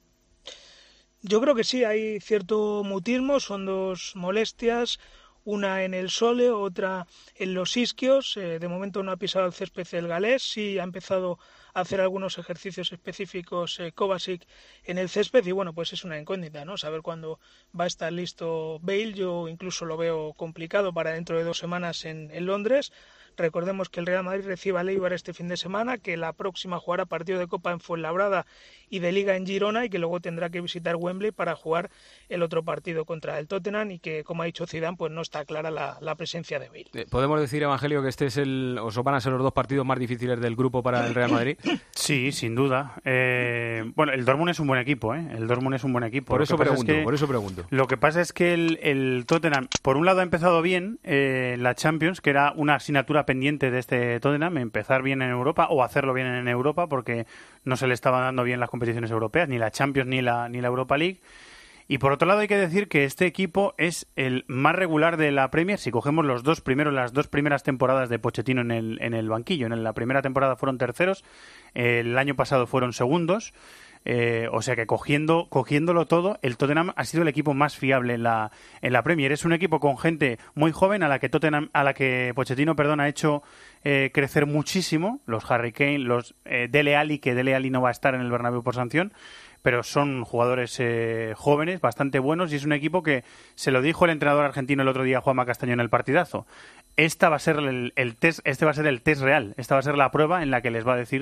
Yo creo que sí, hay cierto mutismo, son dos molestias, una en el sole, otra en los isquios. Eh, de momento no ha pisado el césped el galés, sí ha empezado a hacer algunos ejercicios específicos eh, Kovacic en el césped, y bueno, pues es una incógnita, ¿no? Saber cuándo va a estar listo Bale. Yo incluso lo veo complicado para dentro de dos semanas en, en Londres. Recordemos que el Real Madrid recibe al Eibar este fin de semana, que la próxima jugará partido de Copa en Fuenlabrada y de Liga en Girona, y que luego tendrá que visitar Wembley para jugar el otro partido contra el Tottenham, y que, como ha dicho Zidane, pues no está clara la, la presencia de Bale. ¿Podemos decir, Evangelio, que este es el, o van a ser los dos partidos más difíciles del grupo para el Real Madrid? Sí, sin duda. Eh, bueno, el Dortmund es un buen equipo, ¿eh? El Dortmund es un buen equipo. Por eso pregunto, es que, por eso pregunto. Lo que pasa es que el, el Tottenham, por un lado, ha empezado bien eh, la Champions, que era una asignatura pendiente de este Tottenham, empezar bien en Europa o hacerlo bien en Europa, porque no se le estaban dando bien las competiciones europeas, ni la Champions ni la, ni la Europa League. Y por otro lado hay que decir que este equipo es el más regular de la Premier. Si cogemos los dos primeros, las dos primeras temporadas de Pochettino en el, en el banquillo, en la primera temporada fueron terceros, eh, el año pasado fueron segundos. Eh, o sea que cogiendo, cogiéndolo todo, el Tottenham ha sido el equipo más fiable en la, en la Premier. Es un equipo con gente muy joven a la que Tottenham, a la que Pochettino, perdón, ha hecho eh, crecer muchísimo. Los Harry Kane, los eh, Dele Alli, que Dele Alli no va a estar en el Bernabéu por sanción, pero son jugadores eh, jóvenes, bastante buenos, y es un equipo que se lo dijo el entrenador argentino el otro día, Juanma Castaño, en el partidazo. Esta va a ser el, el test, este va a ser el test real, esta va a ser la prueba en la que les va a decir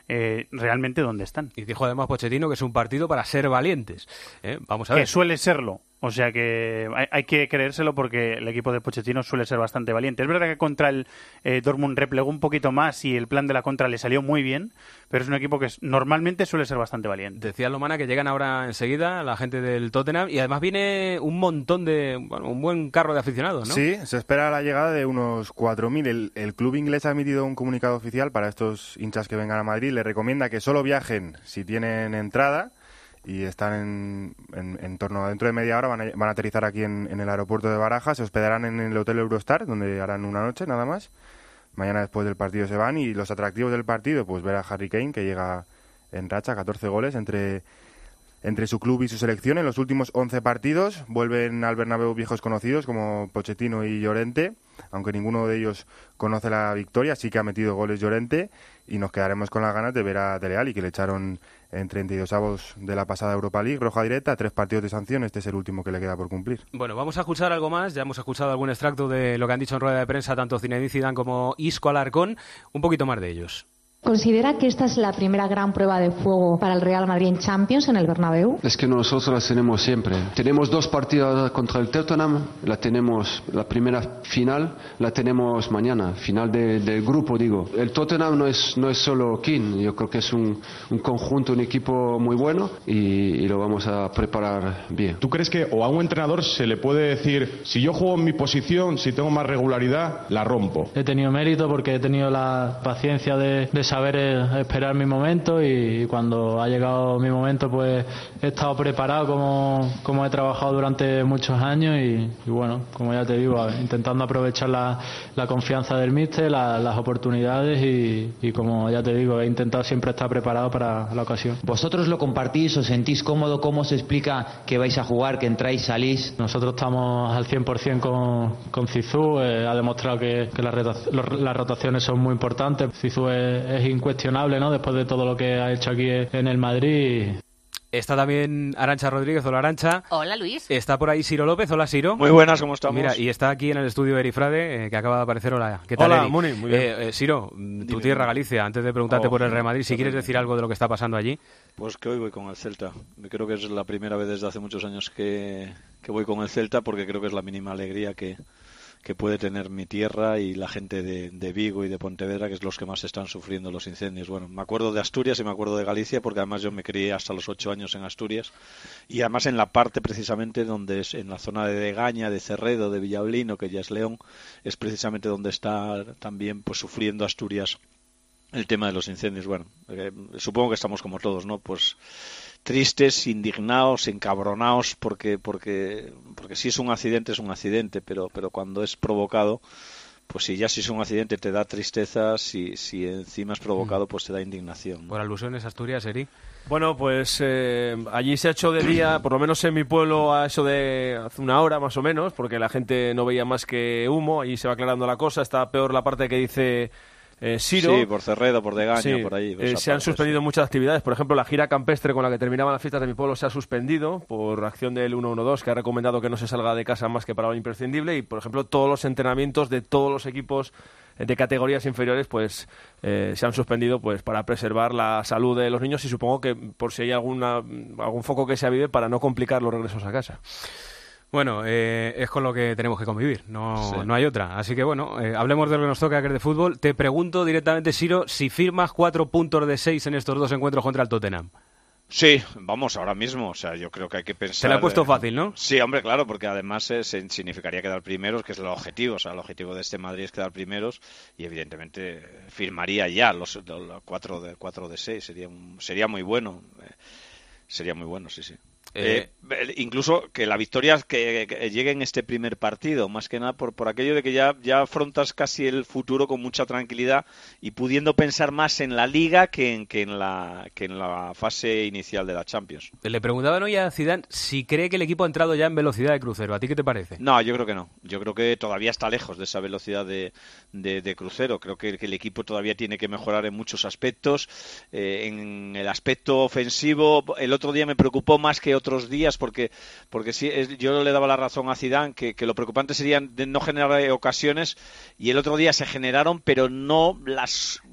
eh, realmente dónde están. Y dijo además Pochettino que es un partido para ser valientes. ¿eh? Vamos a ver. Que suele serlo. O sea que hay, hay que creérselo porque el equipo de Pochettino suele ser bastante valiente. Es verdad que contra el eh, Dortmund replegó un poquito más y el plan de la contra le salió muy bien, pero es un equipo que es, normalmente suele ser bastante valiente. Decía Lomana que llegan ahora enseguida la gente del Tottenham y además viene un montón de... Bueno, un buen carro de aficionados, ¿no? Sí, se espera la llegada de unos cuatro mil. El, el club inglés ha emitido un comunicado oficial para estos hinchas que vengan a Madrid. Le recomienda que solo viajen si tienen entrada. Y están en, en, en torno a dentro de media hora, van a, van a aterrizar aquí en, en el aeropuerto de Barajas, se hospedarán en el Hotel Eurostar, donde harán una noche nada más. Mañana después del partido se van y los atractivos del partido, pues ver a Harry Kane, que llega en racha, catorce goles entre, entre su club y su selección. En los últimos once partidos vuelven al Bernabéu viejos conocidos como Pochettino y Llorente, aunque ninguno de ellos conoce la victoria, sí que ha metido goles Llorente, y nos quedaremos con las ganas de ver a Dele Alli, que le echaron en treinta y dos avos de la pasada Europa League, roja directa, tres partidos de sanción, este es el último que le queda por cumplir. Bueno, vamos a escuchar algo más, ya hemos escuchado algún extracto de lo que han dicho en rueda de prensa tanto Zinedine Zidane como Isco Alarcón, un poquito más de ellos. ¿Considera que esta es la primera gran prueba de fuego para el Real Madrid en Champions en el Bernabéu? Es que nosotros las tenemos siempre. Tenemos dos partidos contra el Tottenham, la tenemos, la primera final la tenemos mañana, final de, del grupo, digo. El Tottenham no es, no es solo Keane, yo creo que es un, un conjunto, un equipo muy bueno y, y lo vamos a preparar bien. ¿Tú crees que o a un entrenador se le puede decir, si yo juego en mi posición, si tengo más regularidad, la rompo? He tenido mérito porque he tenido la paciencia de, de saber esperar mi momento y cuando ha llegado mi momento pues he estado preparado como, como he trabajado durante muchos años y, y bueno, como ya te digo, intentando aprovechar la, la confianza del míster, la, las oportunidades y, y como ya te digo, he intentado siempre estar preparado para la ocasión. ¿Vosotros lo compartís, os sentís cómodo? ¿Cómo se explica que vais a jugar, que entráis, salís? Nosotros estamos al cien por ciento con, con Zizou, eh, ha demostrado que, que las, rota- las rotaciones son muy importantes. Zizou es, es incuestionable, ¿no? Después de todo lo que ha hecho aquí en el Madrid. Está también Arantxa Rodríguez. Hola, Arantxa. Hola, Luis. Está por ahí Ciro López. Hola, Ciro. Muy buenas, ¿cómo estamos? Mira, y está aquí en el estudio Eri Frade, eh, que acaba de aparecer. Hola, ¿qué tal, Hola, Eri? Muni, muy bien. Eh, eh, Ciro, tu tierra, Galicia, antes de preguntarte Oh, por el Real Madrid, si terrible. quieres decir algo de lo que está pasando allí. Pues que hoy voy con el Celta. Creo que es la primera vez desde hace muchos años que, que voy con el Celta, porque creo que es la mínima alegría que, que puede tener mi tierra y la gente de, de Vigo y de Pontevedra, que es los que más están sufriendo los incendios. Bueno, me acuerdo de Asturias y me acuerdo de Galicia, porque además yo me crié hasta los ocho años en Asturias, y además en la parte precisamente donde es, en la zona de Degaña, de Cerredo, de Villablino, que ya es León, es precisamente donde está también pues sufriendo Asturias el tema de los incendios. Bueno, eh, supongo que estamos como todos, ¿no? Pues tristes, indignados, encabronados, porque porque porque si es un accidente es un accidente, pero pero cuando es provocado, pues si ya si es un accidente te da tristeza, si si encima es provocado pues te da indignación, ¿no? Por alusiones, Asturias, Eri. Bueno, pues eh, allí se ha hecho de día, por lo menos en mi pueblo, a eso de hace una hora más o menos, porque la gente no veía más que humo, allí se va aclarando la cosa, está peor la parte que dice Eh, Ciro. Sí, por Cerredo, por Degaña, Sí, por ahí. eh, se han suspendido muchas actividades. Por ejemplo, la gira campestre con la que terminaban las fiestas de mi pueblo se ha suspendido por acción del ciento doce, que ha recomendado que no se salga de casa más que para lo imprescindible. Y, por ejemplo, todos los entrenamientos de todos los equipos de categorías inferiores pues eh, se han suspendido pues para preservar la salud de los niños y supongo que por si hay alguna algún foco que se avive para no complicar los regresos a casa. Bueno, eh, es con lo que tenemos que convivir, no, Sí. no hay otra. Así que bueno, eh, hablemos de lo que nos toca, que es de fútbol. Te pregunto directamente, Ciro, si firmas cuatro puntos de seis en estos dos encuentros contra el Tottenham. Sí, vamos, ahora mismo. O sea, yo creo que hay que pensar... Te la he puesto eh, fácil, ¿no? Sí, hombre, claro, porque además eh, se- significaría quedar primeros, que es el objetivo. O sea, el objetivo de este Madrid es quedar primeros y evidentemente eh, firmaría ya los, los cuatro de cuatro de seis. Sería, un- sería muy bueno. eh, sería muy bueno, sí, sí. Eh, Eh, incluso que la victoria que, que llegue en este primer partido, más que nada por, por aquello de que ya, ya afrontas casi el futuro con mucha tranquilidad y pudiendo pensar más en la Liga que en, que en, la, que en la fase inicial de la Champions. Le preguntaban hoy a Zidane si cree que el equipo ha entrado ya en velocidad de crucero. ¿A ti qué te parece? No, yo creo que no. Yo creo que todavía está lejos de esa velocidad de, de, de crucero. Creo que, que el equipo todavía tiene que mejorar en muchos aspectos. Eh, en el aspecto ofensivo, el otro día me preocupó más que otros días porque porque sí, es- yo le daba la razón a Zidane que, que lo preocupante sería de no generar eh, ocasiones y el otro día se generaron, pero no las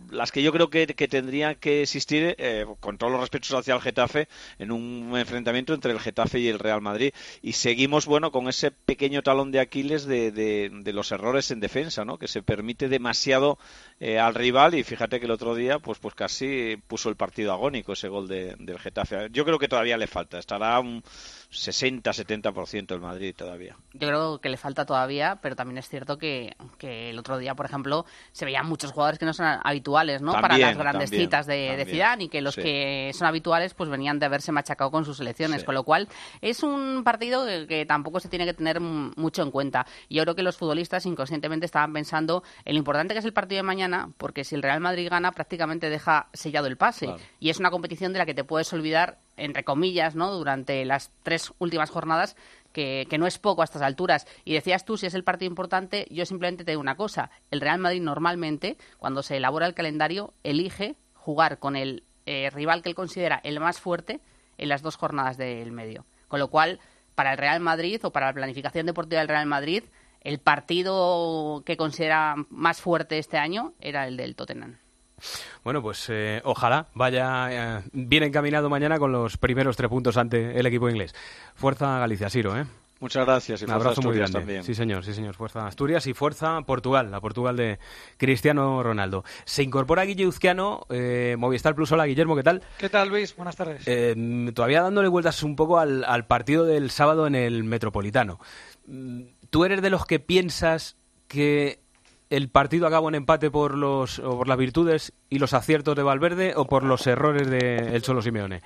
las que yo creo que, que tendrían que existir, eh, con todos los respetos hacia el Getafe, en un enfrentamiento entre el Getafe y el Real Madrid. Y seguimos, bueno, con ese pequeño talón de Aquiles de, de, de los errores en defensa, ¿no? Que se permite demasiado eh, al rival, y fíjate que el otro día pues pues casi puso el partido agónico ese gol de, del Getafe. Yo creo que todavía le falta, estará un sesenta setenta por ciento el Madrid todavía. Yo creo que le falta todavía, pero también es cierto que, que el otro día, por ejemplo, se veían muchos jugadores que no son habituales, ¿no? También, para las grandes también, citas de, también. de Zidane, y que los Sí. que son habituales pues venían de haberse machacado con sus selecciones, Sí. con lo cual es un partido que, que tampoco se tiene que tener m- mucho en cuenta. Y yo creo que los futbolistas inconscientemente estaban pensando en lo importante que es el partido de mañana, porque si el Real Madrid gana prácticamente deja sellado el pase, Claro. y es una competición de la que te puedes olvidar, entre comillas, ¿no? Durante las tres últimas jornadas, que, que no es poco a estas alturas. Y decías tú, si es el partido importante, yo simplemente te digo una cosa. El Real Madrid normalmente, cuando se elabora el calendario, elige jugar con el eh, rival que él considera el más fuerte en las dos jornadas del medio. Con lo cual, para el Real Madrid, o para la planificación deportiva del Real Madrid, el partido que considera más fuerte este año era el del Tottenham. Bueno, pues eh, ojalá vaya eh, bien encaminado mañana con los primeros tres puntos ante el equipo inglés. Fuerza Galicia, Siro, ¿eh? Muchas gracias. Y Un fuerza abrazo muy Asturias grande. también. Sí, señor, sí, señor. Fuerza Asturias y fuerza Portugal, la Portugal de Cristiano Ronaldo. Se incorpora Guille Uzquiano, eh, Movistar Plus. Hola, Guillermo, ¿qué tal? ¿Qué tal, Luis? Buenas tardes. Eh, todavía dándole vueltas un poco al, al partido del sábado en el Metropolitano. ¿Tú eres de los que piensas que el partido acabó en empate por los o por las virtudes y los aciertos de Valverde, o por los errores de el Cholo Simeone?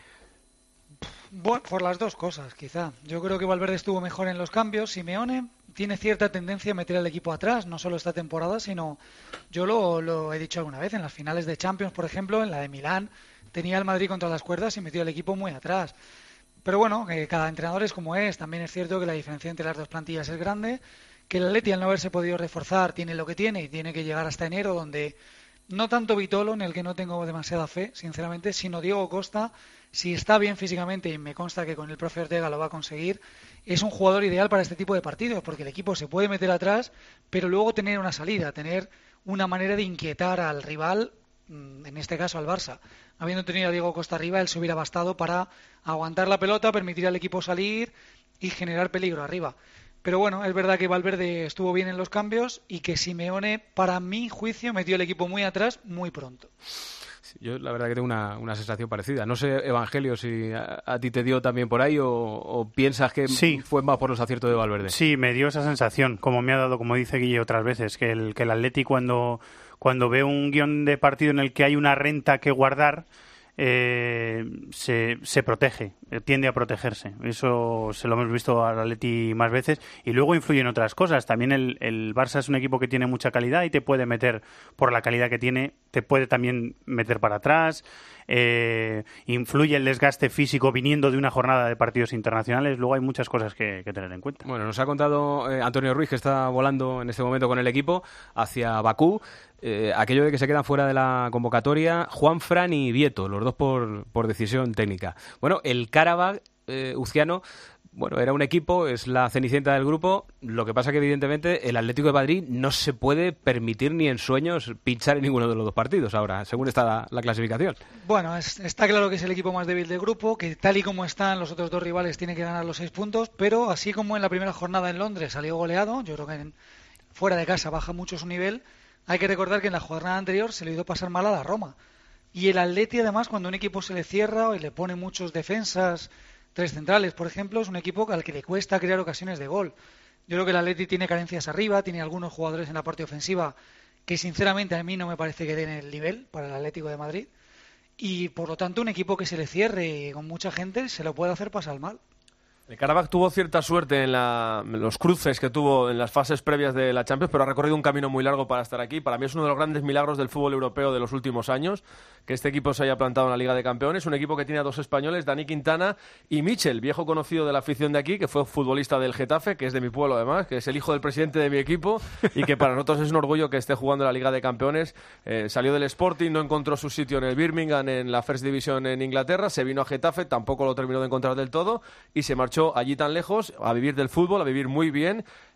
Bueno, por las dos cosas, quizá. Yo creo que Valverde estuvo mejor en los cambios. Simeone tiene cierta tendencia a meter al equipo atrás, no solo esta temporada, sino, yo lo, lo he dicho alguna vez, en las finales de Champions, por ejemplo, en la de Milán, tenía al Madrid contra las cuerdas y metió al equipo muy atrás. Pero bueno, eh, cada entrenador es como es. También es cierto que la diferencia entre las dos plantillas es grande, que el Atleti, al no haberse podido reforzar, tiene lo que tiene y tiene que llegar hasta enero, donde no tanto Vitolo, en el que no tengo demasiada fe, sinceramente, sino Diego Costa, si está bien físicamente, y me consta que con el profe Ortega lo va a conseguir, es un jugador ideal para este tipo de partidos, porque el equipo se puede meter atrás, pero luego tener una salida, tener una manera de inquietar al rival, en este caso al Barça. Habiendo tenido a Diego Costa arriba, él se hubiera bastado para aguantar la pelota, permitir al equipo salir y generar peligro arriba. Pero bueno, es verdad que Valverde estuvo bien en los cambios y que Simeone, para mi juicio, metió el equipo muy atrás muy pronto. Yo la verdad que tengo una, una sensación parecida. No sé, Evangelio, si a, a ti te dio también por ahí, o, o piensas que sí. fue más por los aciertos de Valverde. Sí, me dio esa sensación, como me ha dado, como dice Guille otras veces, que el, que el Atleti cuando, cuando ve un guión de partido en el que hay una renta que guardar, eh, se, se protege, tiende a protegerse. Eso se lo hemos visto al Atleti más veces, y luego influyen otras cosas. También el, el Barça es un equipo que tiene mucha calidad y te puede meter, por la calidad que tiene, te puede también meter para atrás. Eh, influye el desgaste físico viniendo de una jornada de partidos internacionales. Luego hay muchas cosas que, que tener en cuenta. Bueno, nos ha contado eh, Antonio Ruiz, que está volando en este momento con el equipo hacia Bakú. Eh, aquello de que se quedan fuera de la convocatoria Juan Fran y Vieto, los dos por, por decisión técnica. Bueno, el Karabakh, eh, Uzquiano, bueno, era un equipo, es la cenicienta del grupo. Lo que pasa que evidentemente el Atlético de Madrid no se puede permitir ni en sueños pinchar en ninguno de los dos partidos ahora, según está la, la clasificación. Bueno, es, está claro que es el equipo más débil del grupo, que tal y como están los otros dos rivales tiene que ganar los seis puntos, pero así como en la primera jornada en Londres salió goleado, yo creo que en, fuera de casa baja mucho su nivel. Hay que recordar que en la jornada anterior se le hizo pasar mal a la Roma. Y el Atleti, además, cuando un equipo se le cierra y le pone muchos defensas, tres centrales, por ejemplo, es un equipo al que le cuesta crear ocasiones de gol. Yo creo que el Atleti tiene carencias arriba, tiene algunos jugadores en la parte ofensiva que, sinceramente, a mí no me parece que den el nivel para el Atlético de Madrid. Y, por lo tanto, un equipo que se le cierre con mucha gente se lo puede hacer pasar mal. El Karabakh tuvo cierta suerte en, la, en los cruces que tuvo en las fases previas de la Champions, pero ha recorrido un camino muy largo para estar aquí. Para mí es uno de los grandes milagros del fútbol europeo de los últimos años, que este equipo se haya plantado en la Liga de Campeones. Un equipo que tiene a dos españoles, Dani Quintana y Michel, viejo conocido de la afición de aquí, que fue futbolista del Getafe, que es de mi pueblo además, que es el hijo del presidente de mi equipo, y que para nosotros es un orgullo que esté jugando en la Liga de Campeones. Eh, salió del Sporting, no encontró su sitio en el Birmingham, en la First Division en Inglaterra, se vino a Getafe, tampoco lo terminó de encontrar del todo, y se marchó allí tan lejos a vivir del fútbol, a vivir muy bien,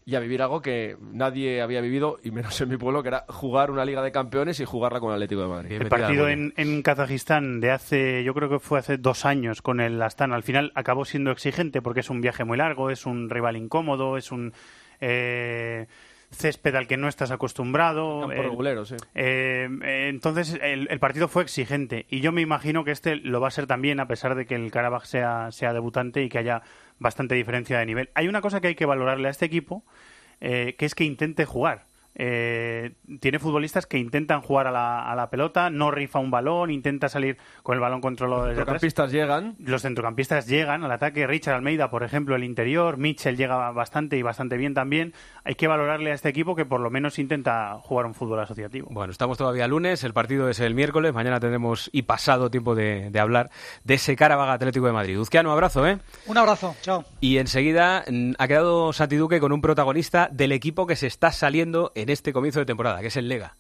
y a vivir algo que nadie había vivido, y menos en mi pueblo, que era jugar una Liga de Campeones y jugarla con el Atlético de Madrid. El partido en, en Kazajistán de hace, yo creo que fue hace dos años con el Astana, al final acabó siendo exigente porque es un viaje muy largo, es un rival incómodo, es un eh, césped al que no estás acostumbrado. Campo eh, regulero, sí. Eh, eh, entonces el, el partido fue exigente y yo me imagino que este lo va a ser también, a pesar de que el Karabaj sea, sea debutante y que haya bastante diferencia de nivel. Hay una cosa que hay que valorarle a este equipo, eh, que es que intente jugar. Eh, tiene futbolistas que intentan jugar a la, a la pelota, no rifa un balón, intenta salir con el balón controlado desde atrás. Los centrocampistas llegan. Los centrocampistas llegan al ataque. Richard Almeida, por ejemplo, el interior. Mitchell llega bastante y bastante bien también. Hay que valorarle a este equipo que por lo menos intenta jugar un fútbol asociativo. Bueno, estamos todavía lunes, el partido es el miércoles, mañana tendremos y pasado tiempo de, de hablar de ese Karabaj Atlético de Madrid. Uzquiano, abrazo, ¿eh? Un abrazo, chao. Y enseguida ha quedado Santi Duque con un protagonista del equipo que se está saliendo en este comienzo de temporada, que es el Lega.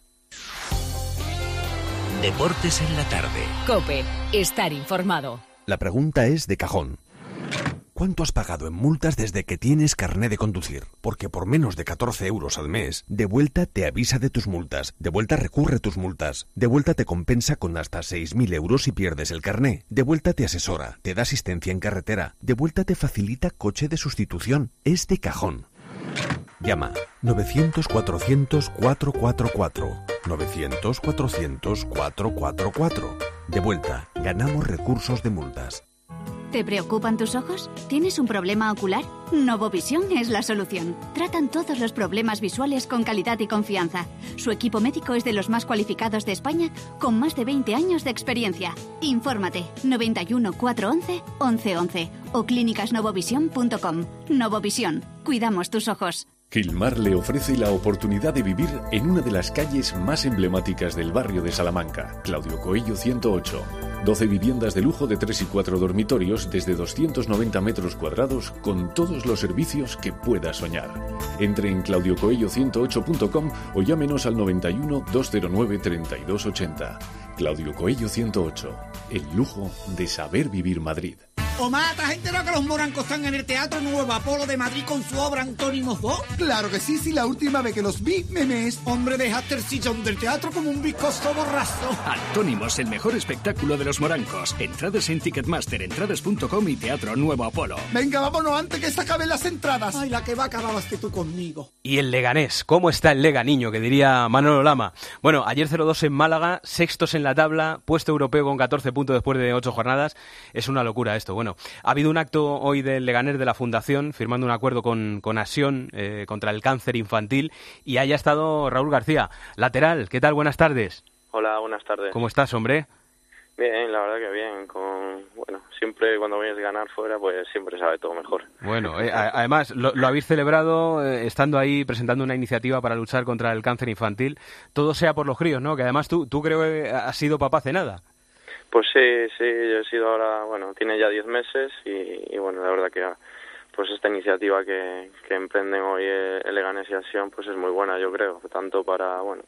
Deportes en la tarde. COPE, estar informado. La pregunta es de cajón. ¿Cuánto has pagado en multas desde que tienes carné de conducir? Porque por menos de catorce euros al mes, De Vuelta te avisa de tus multas, De Vuelta recurre tus multas, De Vuelta te compensa con hasta seis mil euros si pierdes el carné, De Vuelta te asesora, te da asistencia en carretera, De Vuelta te facilita coche de sustitución. Es de cajón. Llama novecientos cuatrocientos cuatrocientos cuarenta y cuatro. novecientos cuatrocientos cuatrocientos cuarenta y cuatro. De Vuelta, ganamos recursos de multas. ¿Te preocupan tus ojos? ¿Tienes un problema ocular? Novovisión es la solución. Tratan todos los problemas visuales con calidad y confianza. Su equipo médico es de los más cualificados de España, con más de veinte años de experiencia. Infórmate noventa y uno, cuatrocientos once, once once o clínicas novovisión punto com. Novovisión. Cuidamos tus ojos. Gilmar le ofrece la oportunidad de vivir en una de las calles más emblemáticas del barrio de Salamanca, Claudio Coello ciento ocho. doce viviendas de lujo de tres y cuatro dormitorios desde doscientos noventa metros cuadrados con todos los servicios que pueda soñar. Entre en claudio coello ciento ocho punto com o llámenos al noventa y uno, doscientos nueve, treinta y dos ochenta. Claudio Coello ciento ocho. El lujo de saber vivir Madrid. Omar, ¿te has enterado que los morancos están en el Teatro Nuevo Apolo de Madrid con su obra Antónimos dos? Claro que sí, sí, la última vez que los vi, memes. Hombre, dejaste el sillón del teatro como un viscoso borrazo. Antónimos, el mejor espectáculo de los morancos. Entradas en Ticketmaster, entradas punto com y Teatro Nuevo Apolo. Venga, vámonos antes que se acaben las entradas. Ay, la que va a acabar vas que tú conmigo. Y el Leganés, ¿cómo está el Lega, niño? Que diría Manolo Lama. Bueno, ayer cero dos en Málaga, sextos en la tabla, puesto europeo con catorce puntos después de ocho jornadas. Es una locura esto. Bueno, ha habido un acto hoy del Leganés de la Fundación, firmando un acuerdo con, con Asión eh, contra el cáncer infantil, y ahí ha estado Raúl García, lateral. ¿Qué tal? Buenas tardes. Hola, buenas tardes. ¿Cómo estás, hombre? Bien, la verdad que bien. Con, bueno, siempre cuando vienes a ganar fuera, pues siempre sabe todo mejor. Bueno, eh, a, además lo, lo habéis celebrado eh, estando ahí presentando una iniciativa para luchar contra el cáncer infantil. Todo sea por los críos, ¿no? Que además tú, tú creo que has sido papá hace nada. Pues sí, sí, yo he sido ahora, bueno, tiene ya diez meses y, y bueno, la verdad que pues esta iniciativa que, que emprenden hoy el Leganés y Asión, pues es muy buena, yo creo, tanto para, bueno,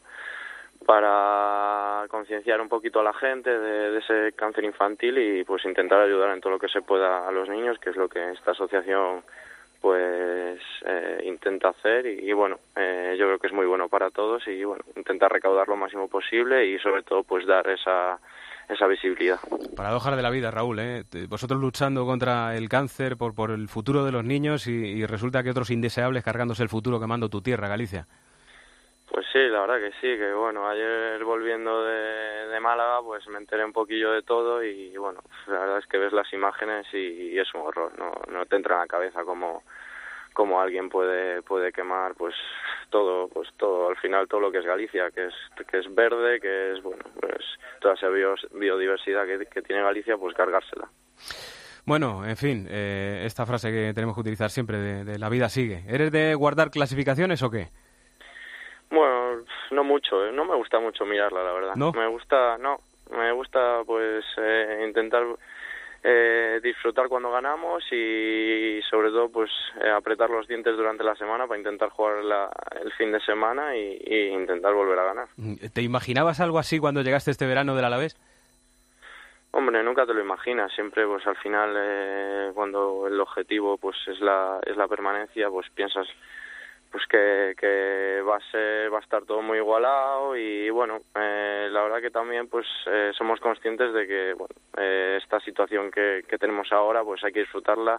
para concienciar un poquito a la gente de, de ese cáncer infantil y pues intentar ayudar en todo lo que se pueda a los niños, que es lo que esta asociación pues eh, intenta hacer y, y bueno, eh, yo creo que es muy bueno para todos y bueno, intentar recaudar lo máximo posible y sobre todo pues dar esa esa visibilidad. Paradojas de la vida, Raúl, ¿eh? Vosotros luchando contra el cáncer por, por el futuro de los niños y, y resulta que otros indeseables cargándose el futuro quemando tu tierra, Galicia. Pues sí, la verdad que sí, que bueno, ayer volviendo de, de Málaga pues me enteré un poquillo de todo y bueno, la verdad es que ves las imágenes y, y es un horror, no, no te entra en la cabeza como cómo alguien puede puede quemar pues todo pues todo al final todo lo que es Galicia, que es que es verde, que es bueno, pues toda esa bios, biodiversidad que, que tiene Galicia, pues cargársela. Bueno, en fin, eh, esta frase que tenemos que utilizar siempre de, de la vida sigue. ¿Eres de guardar clasificaciones o qué? Bueno, no mucho, ¿eh? No me gusta mucho mirarla, la verdad. ¿No? Me gusta, no, me gusta pues eh, intentar eh, disfrutar cuando ganamos y sobre todo pues eh, apretar los dientes durante la semana para intentar jugar la, el fin de semana y, y intentar volver a ganar. ¿Te imaginabas algo así cuando llegaste este verano del Alavés? Hombre, nunca te lo imaginas, siempre pues al final eh, cuando el objetivo pues es la es la permanencia, pues piensas pues que, que va a ser, va a estar todo muy igualado y bueno, eh, la verdad que también pues eh, somos conscientes de que bueno, eh, esta situación que, que tenemos ahora pues hay que disfrutarla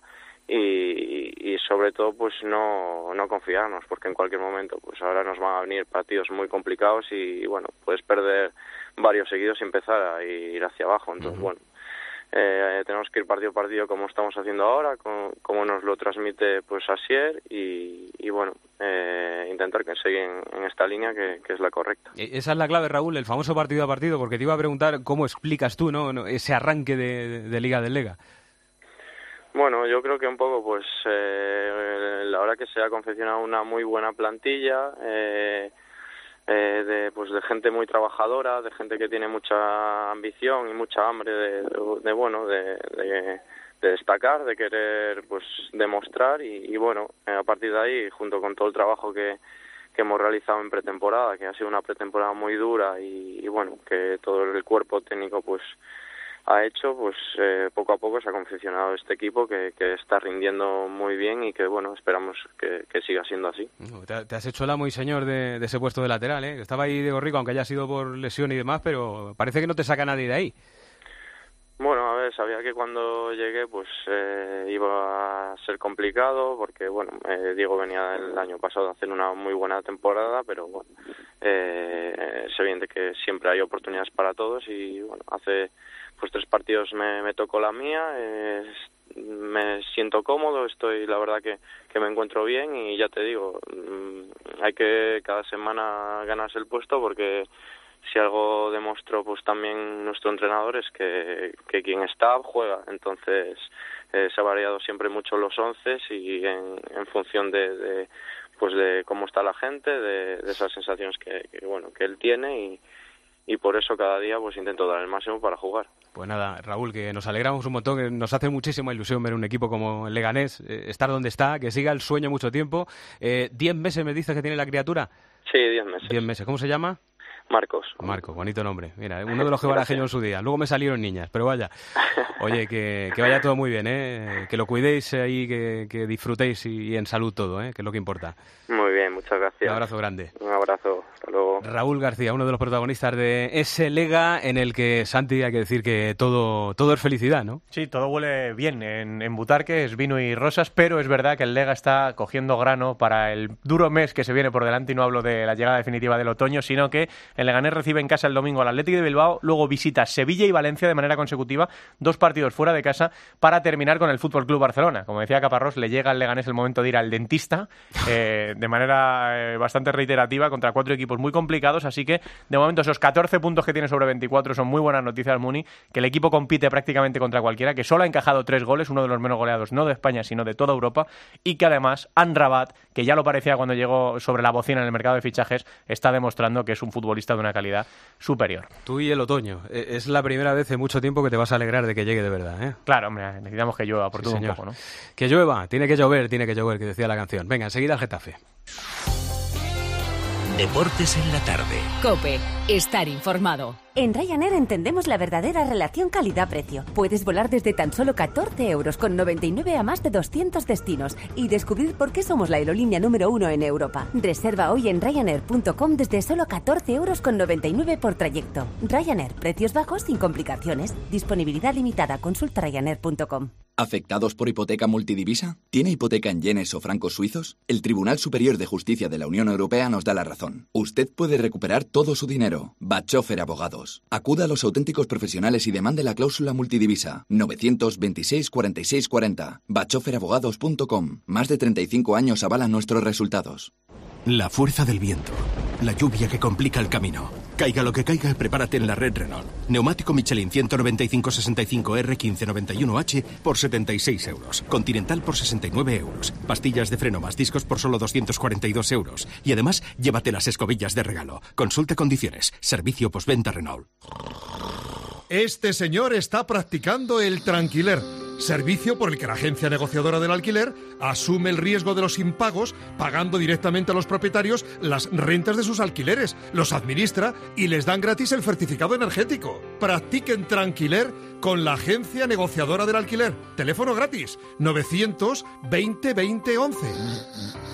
y, y sobre todo pues no, no confiarnos, porque en cualquier momento pues ahora nos van a venir partidos muy complicados y bueno, puedes perder varios seguidos y empezar a ir hacia abajo, entonces uh-huh. bueno, Eh, tenemos que ir partido a partido como estamos haciendo ahora, como, como nos lo transmite pues Asier y, y bueno, eh, intentar que sigan en esta línea que, que es la correcta. Esa es la clave, Raúl, el famoso partido a partido, porque te iba a preguntar cómo explicas tú, ¿no? ese arranque de, de, de Liga del Lega. Bueno, yo creo que un poco pues eh, la verdad que se ha confeccionado una muy buena plantilla, eh, Eh, de pues de gente muy trabajadora, de gente que tiene mucha ambición y mucha hambre de, de, de bueno de, de, de destacar, de querer pues demostrar y, y bueno, a partir de ahí, junto con todo el trabajo que, que hemos realizado en pretemporada, que ha sido una pretemporada muy dura y, y bueno, que todo el cuerpo técnico pues ha hecho, pues eh, poco a poco se ha confeccionado este equipo que, que está rindiendo muy bien y que, bueno, esperamos que, que siga siendo así. Te, te has hecho la muy señor de, de ese puesto de lateral, ¿eh? Estaba ahí Diego Rico, aunque haya sido por lesión y demás, pero parece que no te saca nadie de ahí. Bueno, a ver, sabía que cuando llegué pues eh, iba a ser complicado porque, bueno, eh, Diego venía el año pasado a hacer una muy buena temporada, pero bueno, eh, es evidente que siempre hay oportunidades para todos y, bueno, hace pues tres partidos me, me tocó la mía, eh, me siento cómodo, estoy, la verdad que, que me encuentro bien y ya te digo, hay que cada semana ganarse el puesto porque si algo demostró pues también nuestro entrenador es que, que quien está juega, entonces eh, se ha variado siempre mucho los once y en, en función de, de pues de cómo está la gente, de, de esas sensaciones que, que bueno que él tiene y y por eso cada día pues intento dar el máximo para jugar. Pues nada, Raúl, que nos alegramos un montón, que nos hace muchísima ilusión ver un equipo como el Leganés, eh, estar donde está, que siga el sueño mucho tiempo. Eh, ¿Diez meses me dices que tiene la criatura? Sí, diez meses. Diez meses. ¿Cómo se llama? Marcos. Marcos, bonito nombre. Mira, uno de los que barajeño en su día. Luego me salieron niñas, pero vaya. Oye, que, que vaya todo muy bien, ¿eh? Que lo cuidéis ahí, que, que disfrutéis y, y en salud todo, ¿eh? Que es lo que importa. Muy bien, muchas gracias. Un abrazo grande. Un abrazo, hasta luego. Raúl García, uno de los protagonistas de ese Lega en el que, Santi, hay que decir que todo, todo es felicidad, ¿no? Sí, todo huele bien en, en Butarque, es vino y rosas, pero es verdad que el Lega está cogiendo grano para el duro mes que se viene por delante, y no hablo de la llegada definitiva del otoño, sino que el Leganés recibe en casa el domingo al Athletic de Bilbao, luego visita Sevilla y Valencia de manera consecutiva, dos partidos fuera de casa para terminar con el F C Barcelona. Como decía Caparrós, le llega al Leganés el momento de ir al dentista eh, de manera eh, bastante reiterativa contra cuatro equipos muy complicados, así que de momento esos catorce puntos que tiene sobre veinticuatro son muy buenas noticias, Muni, que el equipo compite prácticamente contra cualquiera, que solo ha encajado tres goles, uno de los menos goleados no de España sino de toda Europa, y que además Amrabat, que ya lo parecía cuando llegó sobre la bocina en el mercado de fichajes, está demostrando que es un futbolista de una calidad superior. Tú y el otoño, es la primera vez en mucho tiempo que te vas a alegrar de que llegue de verdad, ¿eh? Claro, hombre, necesitamos que llueva por sí, todo señor. un poco, ¿no? Que llueva, tiene que llover, tiene que llover, que decía la canción. Venga, enseguida el Getafe. Deportes en la tarde. COPE. Estar informado. En Ryanair entendemos la verdadera relación calidad-precio. Puedes volar desde tan solo catorce euros con noventa y nueve a más de doscientos destinos y descubrir por qué somos la aerolínea número uno en Europa. Reserva hoy en Ryanair punto com desde solo catorce euros con noventa y nueve por trayecto. Ryanair, precios bajos sin complicaciones. Disponibilidad limitada. Consulta Ryanair punto com. ¿Afectados por hipoteca multidivisa? ¿Tiene hipoteca en yenes o francos suizos? El Tribunal Superior de Justicia de la Unión Europea nos da la razón. Usted puede recuperar todo su dinero. Bachofer Abogados. Acuda a los auténticos profesionales y demande la cláusula multidivisa. novecientos veintiséis cuarenta y seis cuarenta. bachofer abogados punto com. Más de treinta y cinco años avalan nuestros resultados. La fuerza del viento. La lluvia que complica el camino. Caiga lo que caiga, prepárate en la red Renault. Neumático Michelin ciento noventa y cinco sesenta y cinco R quince noventa y uno H por setenta y seis euros. Continental por sesenta y nueve euros. Pastillas de freno más discos por solo doscientos cuarenta y dos euros. Y además, llévate las escobillas de regalo. Consulte condiciones. Servicio postventa Renault. Este señor está practicando el tranquiler, servicio por el que la agencia negociadora del alquiler asume el riesgo de los impagos, pagando directamente a los propietarios las rentas de sus alquileres, los administra y les dan gratis el certificado energético. Practiquen tranquiler con la agencia negociadora del alquiler. Teléfono gratis, novecientos veinte veinte once.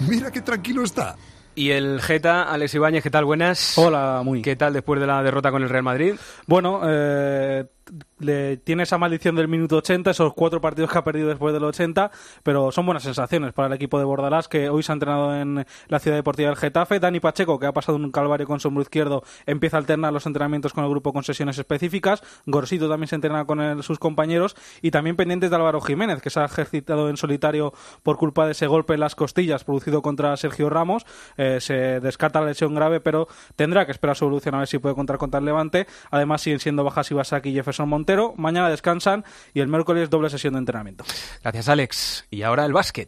Mira qué tranquilo está. Y el Geta, Alex Ibáñez, ¿qué tal? Buenas. Hola, muy. ¿Qué tal después de la derrota con el Real Madrid? Bueno, eh, le tiene esa maldición del minuto ochenta, esos cuatro partidos que ha perdido después del ochenta, pero son buenas sensaciones para el equipo de Bordalás, que hoy se ha entrenado en la Ciudad Deportiva del Getafe. Dani Pacheco, que ha pasado un calvario con su hombro izquierdo, empieza a alternar los entrenamientos con el grupo con sesiones específicas. Gorsito también se entrena con el, sus compañeros, y también pendientes de Álvaro Jiménez, que se ha ejercitado en solitario por culpa de ese golpe en las costillas producido contra Sergio Ramos. Eh, se descarta la lesión grave, pero tendrá que esperar su evolución a ver si puede contar contra el Levante. Además siguen siendo bajas Ibasaki y Jefferson Montero. Mañana descansan y el miércoles doble sesión de entrenamiento. Gracias, Alex. Y ahora el básquet.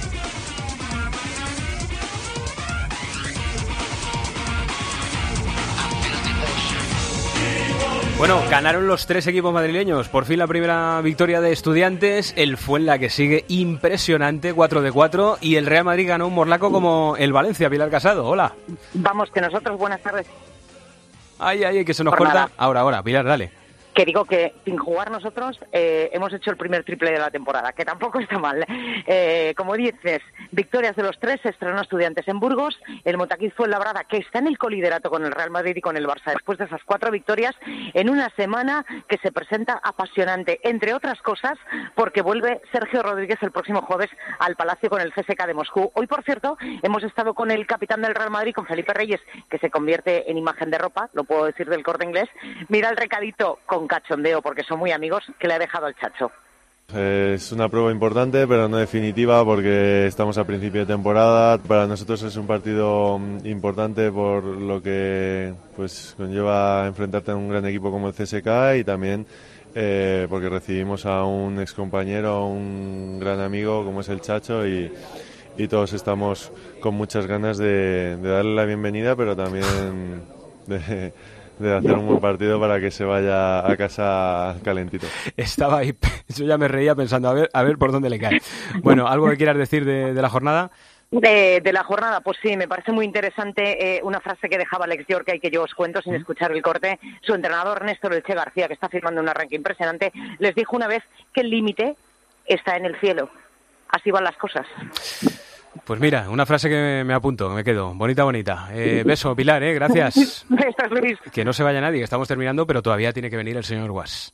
Bueno, ganaron los tres equipos madrileños. Por fin la primera victoria de Estudiantes. El Fuenla, que sigue impresionante, cuatro de cuatro. Y el Real Madrid ganó un morlaco como el Valencia. Pilar Casado, hola. Vamos, que nosotros, buenas tardes. Ay, ay, que se nos Por corta. nada. Ahora, ahora, Pilar, dale. Que digo que sin jugar nosotros eh, hemos hecho el primer triple de la temporada, que tampoco está mal. Eh, como dices, victorias de los tres, se estrenó Estudiantes en Burgos, el Montaquí Fuenlabrada, que está en el coliderato con el Real Madrid y con el Barça, después de esas cuatro victorias, en una semana que se presenta apasionante, entre otras cosas, porque vuelve Sergio Rodríguez el próximo jueves al Palacio con el C S K de Moscú. Hoy, por cierto, hemos estado con el capitán del Real Madrid, con Felipe Reyes, que se convierte en imagen de ropa, lo puedo decir del Corte Inglés. Mira el recadito con cachondeo, porque son muy amigos, que le ha dejado al Chacho. Es una prueba importante, pero no definitiva, porque estamos a principio de temporada. Para nosotros es un partido importante por lo que pues conlleva enfrentarte a un gran equipo como el C S K, y también eh, porque recibimos a un excompañero, un gran amigo como es el Chacho, y, y todos estamos con muchas ganas de, de darle la bienvenida, pero también de... de hacer un buen partido para que se vaya a casa calentito. Estaba ahí, yo ya me reía pensando, a ver, a ver por dónde le cae. Bueno, ¿algo que quieras decir de, de la jornada? De, de la jornada, pues sí, me parece muy interesante eh, una frase que dejaba Alex York, que yo os cuento sin escuchar el corte. Su entrenador, Néstor Elche García, que está firmando un arranque impresionante, les dijo una vez que el límite está en el cielo. Así van las cosas. Pues mira, una frase que me apunto, me quedo. Bonita, bonita. Eh, beso, Pilar, ¿eh? Gracias. Besos, Luis. Que no se vaya nadie, que estamos terminando, pero todavía tiene que venir el señor Guas.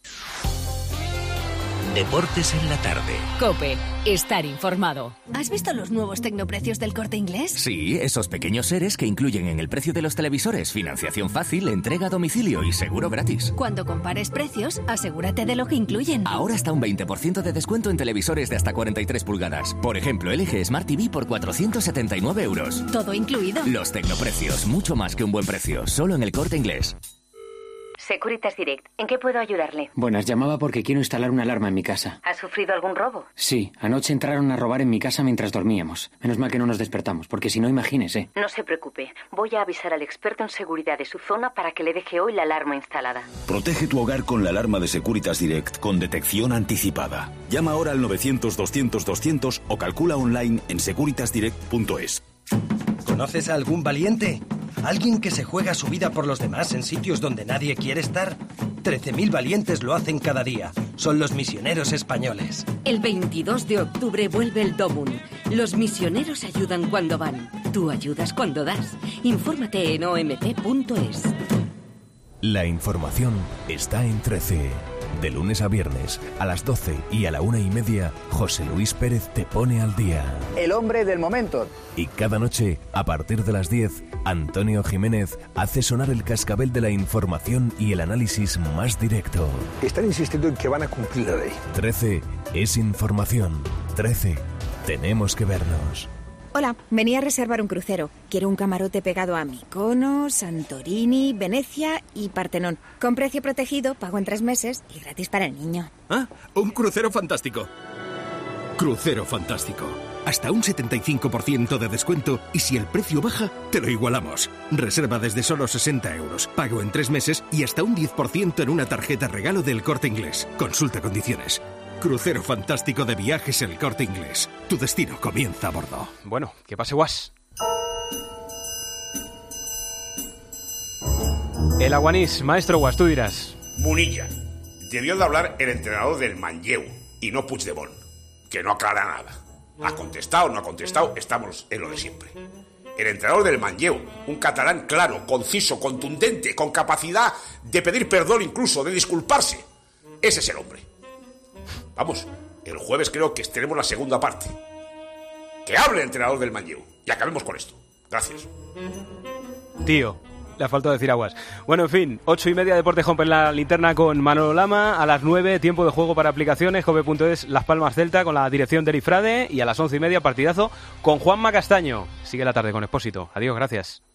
Deportes en la tarde. COPE. Estar informado. ¿Has visto los nuevos tecnoprecios del Corte Inglés? Sí, esos pequeños seres que incluyen en el precio de los televisores financiación fácil, entrega a domicilio y seguro gratis. Cuando compares precios, asegúrate de lo que incluyen. Ahora está un veinte por ciento de descuento en televisores de hasta cuarenta y tres pulgadas. Por ejemplo, L G Smart T V por cuatrocientos setenta y nueve euros. Todo incluido. Los tecnoprecios, mucho más que un buen precio, solo en el Corte Inglés. Securitas Direct, ¿en qué puedo ayudarle? Buenas, llamaba porque quiero instalar una alarma en mi casa. ¿Ha sufrido algún robo? Sí, anoche entraron a robar en mi casa mientras dormíamos. Menos mal que no nos despertamos, porque si no, imagínese. No se preocupe, voy a avisar al experto en seguridad de su zona para que le deje hoy la alarma instalada. Protege tu hogar con la alarma de Securitas Direct con detección anticipada. Llama ahora al novecientos doscientos doscientos o calcula online en securitas direct punto es. ¿Conoces a algún valiente? ¿Alguien que se juega su vida por los demás en sitios donde nadie quiere estar? trece mil valientes lo hacen cada día. Son los misioneros españoles. El veintidós de octubre vuelve el Domun. Los misioneros ayudan cuando van. Tú ayudas cuando das. Infórmate en o m p punto es. La información está en trece. De lunes a viernes, a las doce y a la una y media, José Luis Pérez te pone al día. El hombre del momento. Y cada noche, a partir de las diez, Antonio Jiménez hace sonar el cascabel de la información y el análisis más directo. Están insistiendo en que van a cumplir la ley. trece es información. trece, tenemos que vernos. Hola, venía a reservar un crucero. Quiero un camarote pegado a Mykonos, Santorini, Venecia y Partenón. Con precio protegido, pago en tres meses y gratis para el niño. Ah, un crucero fantástico. Crucero fantástico. Hasta un setenta y cinco por ciento de descuento y si el precio baja, te lo igualamos. Reserva desde solo sesenta euros, pago en tres meses y hasta un diez por ciento en una tarjeta regalo del Corte Inglés. Consulta condiciones. Crucero fantástico de viajes El Corte Inglés. Tu destino comienza a bordo. Bueno, que pase Guas. El Aguanís, maestro Guas, tú dirás. Munilla. Debió de hablar el entrenador del Manlleu y no Puigdemont, que no aclara nada. Ha contestado, no ha contestado, estamos en lo de siempre. El entrenador del Manlleu, un catalán claro, conciso, contundente, con capacidad de pedir perdón incluso, de disculparse. Ese es el hombre. Vamos, el jueves creo que tenemos la segunda parte. Que hable el entrenador del Manlleu y acabemos con esto. Gracias. Tío, le ha faltado decir aguas. Bueno, en fin, ocho y media Deporte Home en la linterna con Manolo Lama. A las nueve, tiempo de juego para aplicaciones, cope punto es, Las Palmas Celta con la dirección de Erifrade. Y a las once y media, partidazo con Juanma Castaño. Sigue la tarde con Expósito. Adiós, gracias.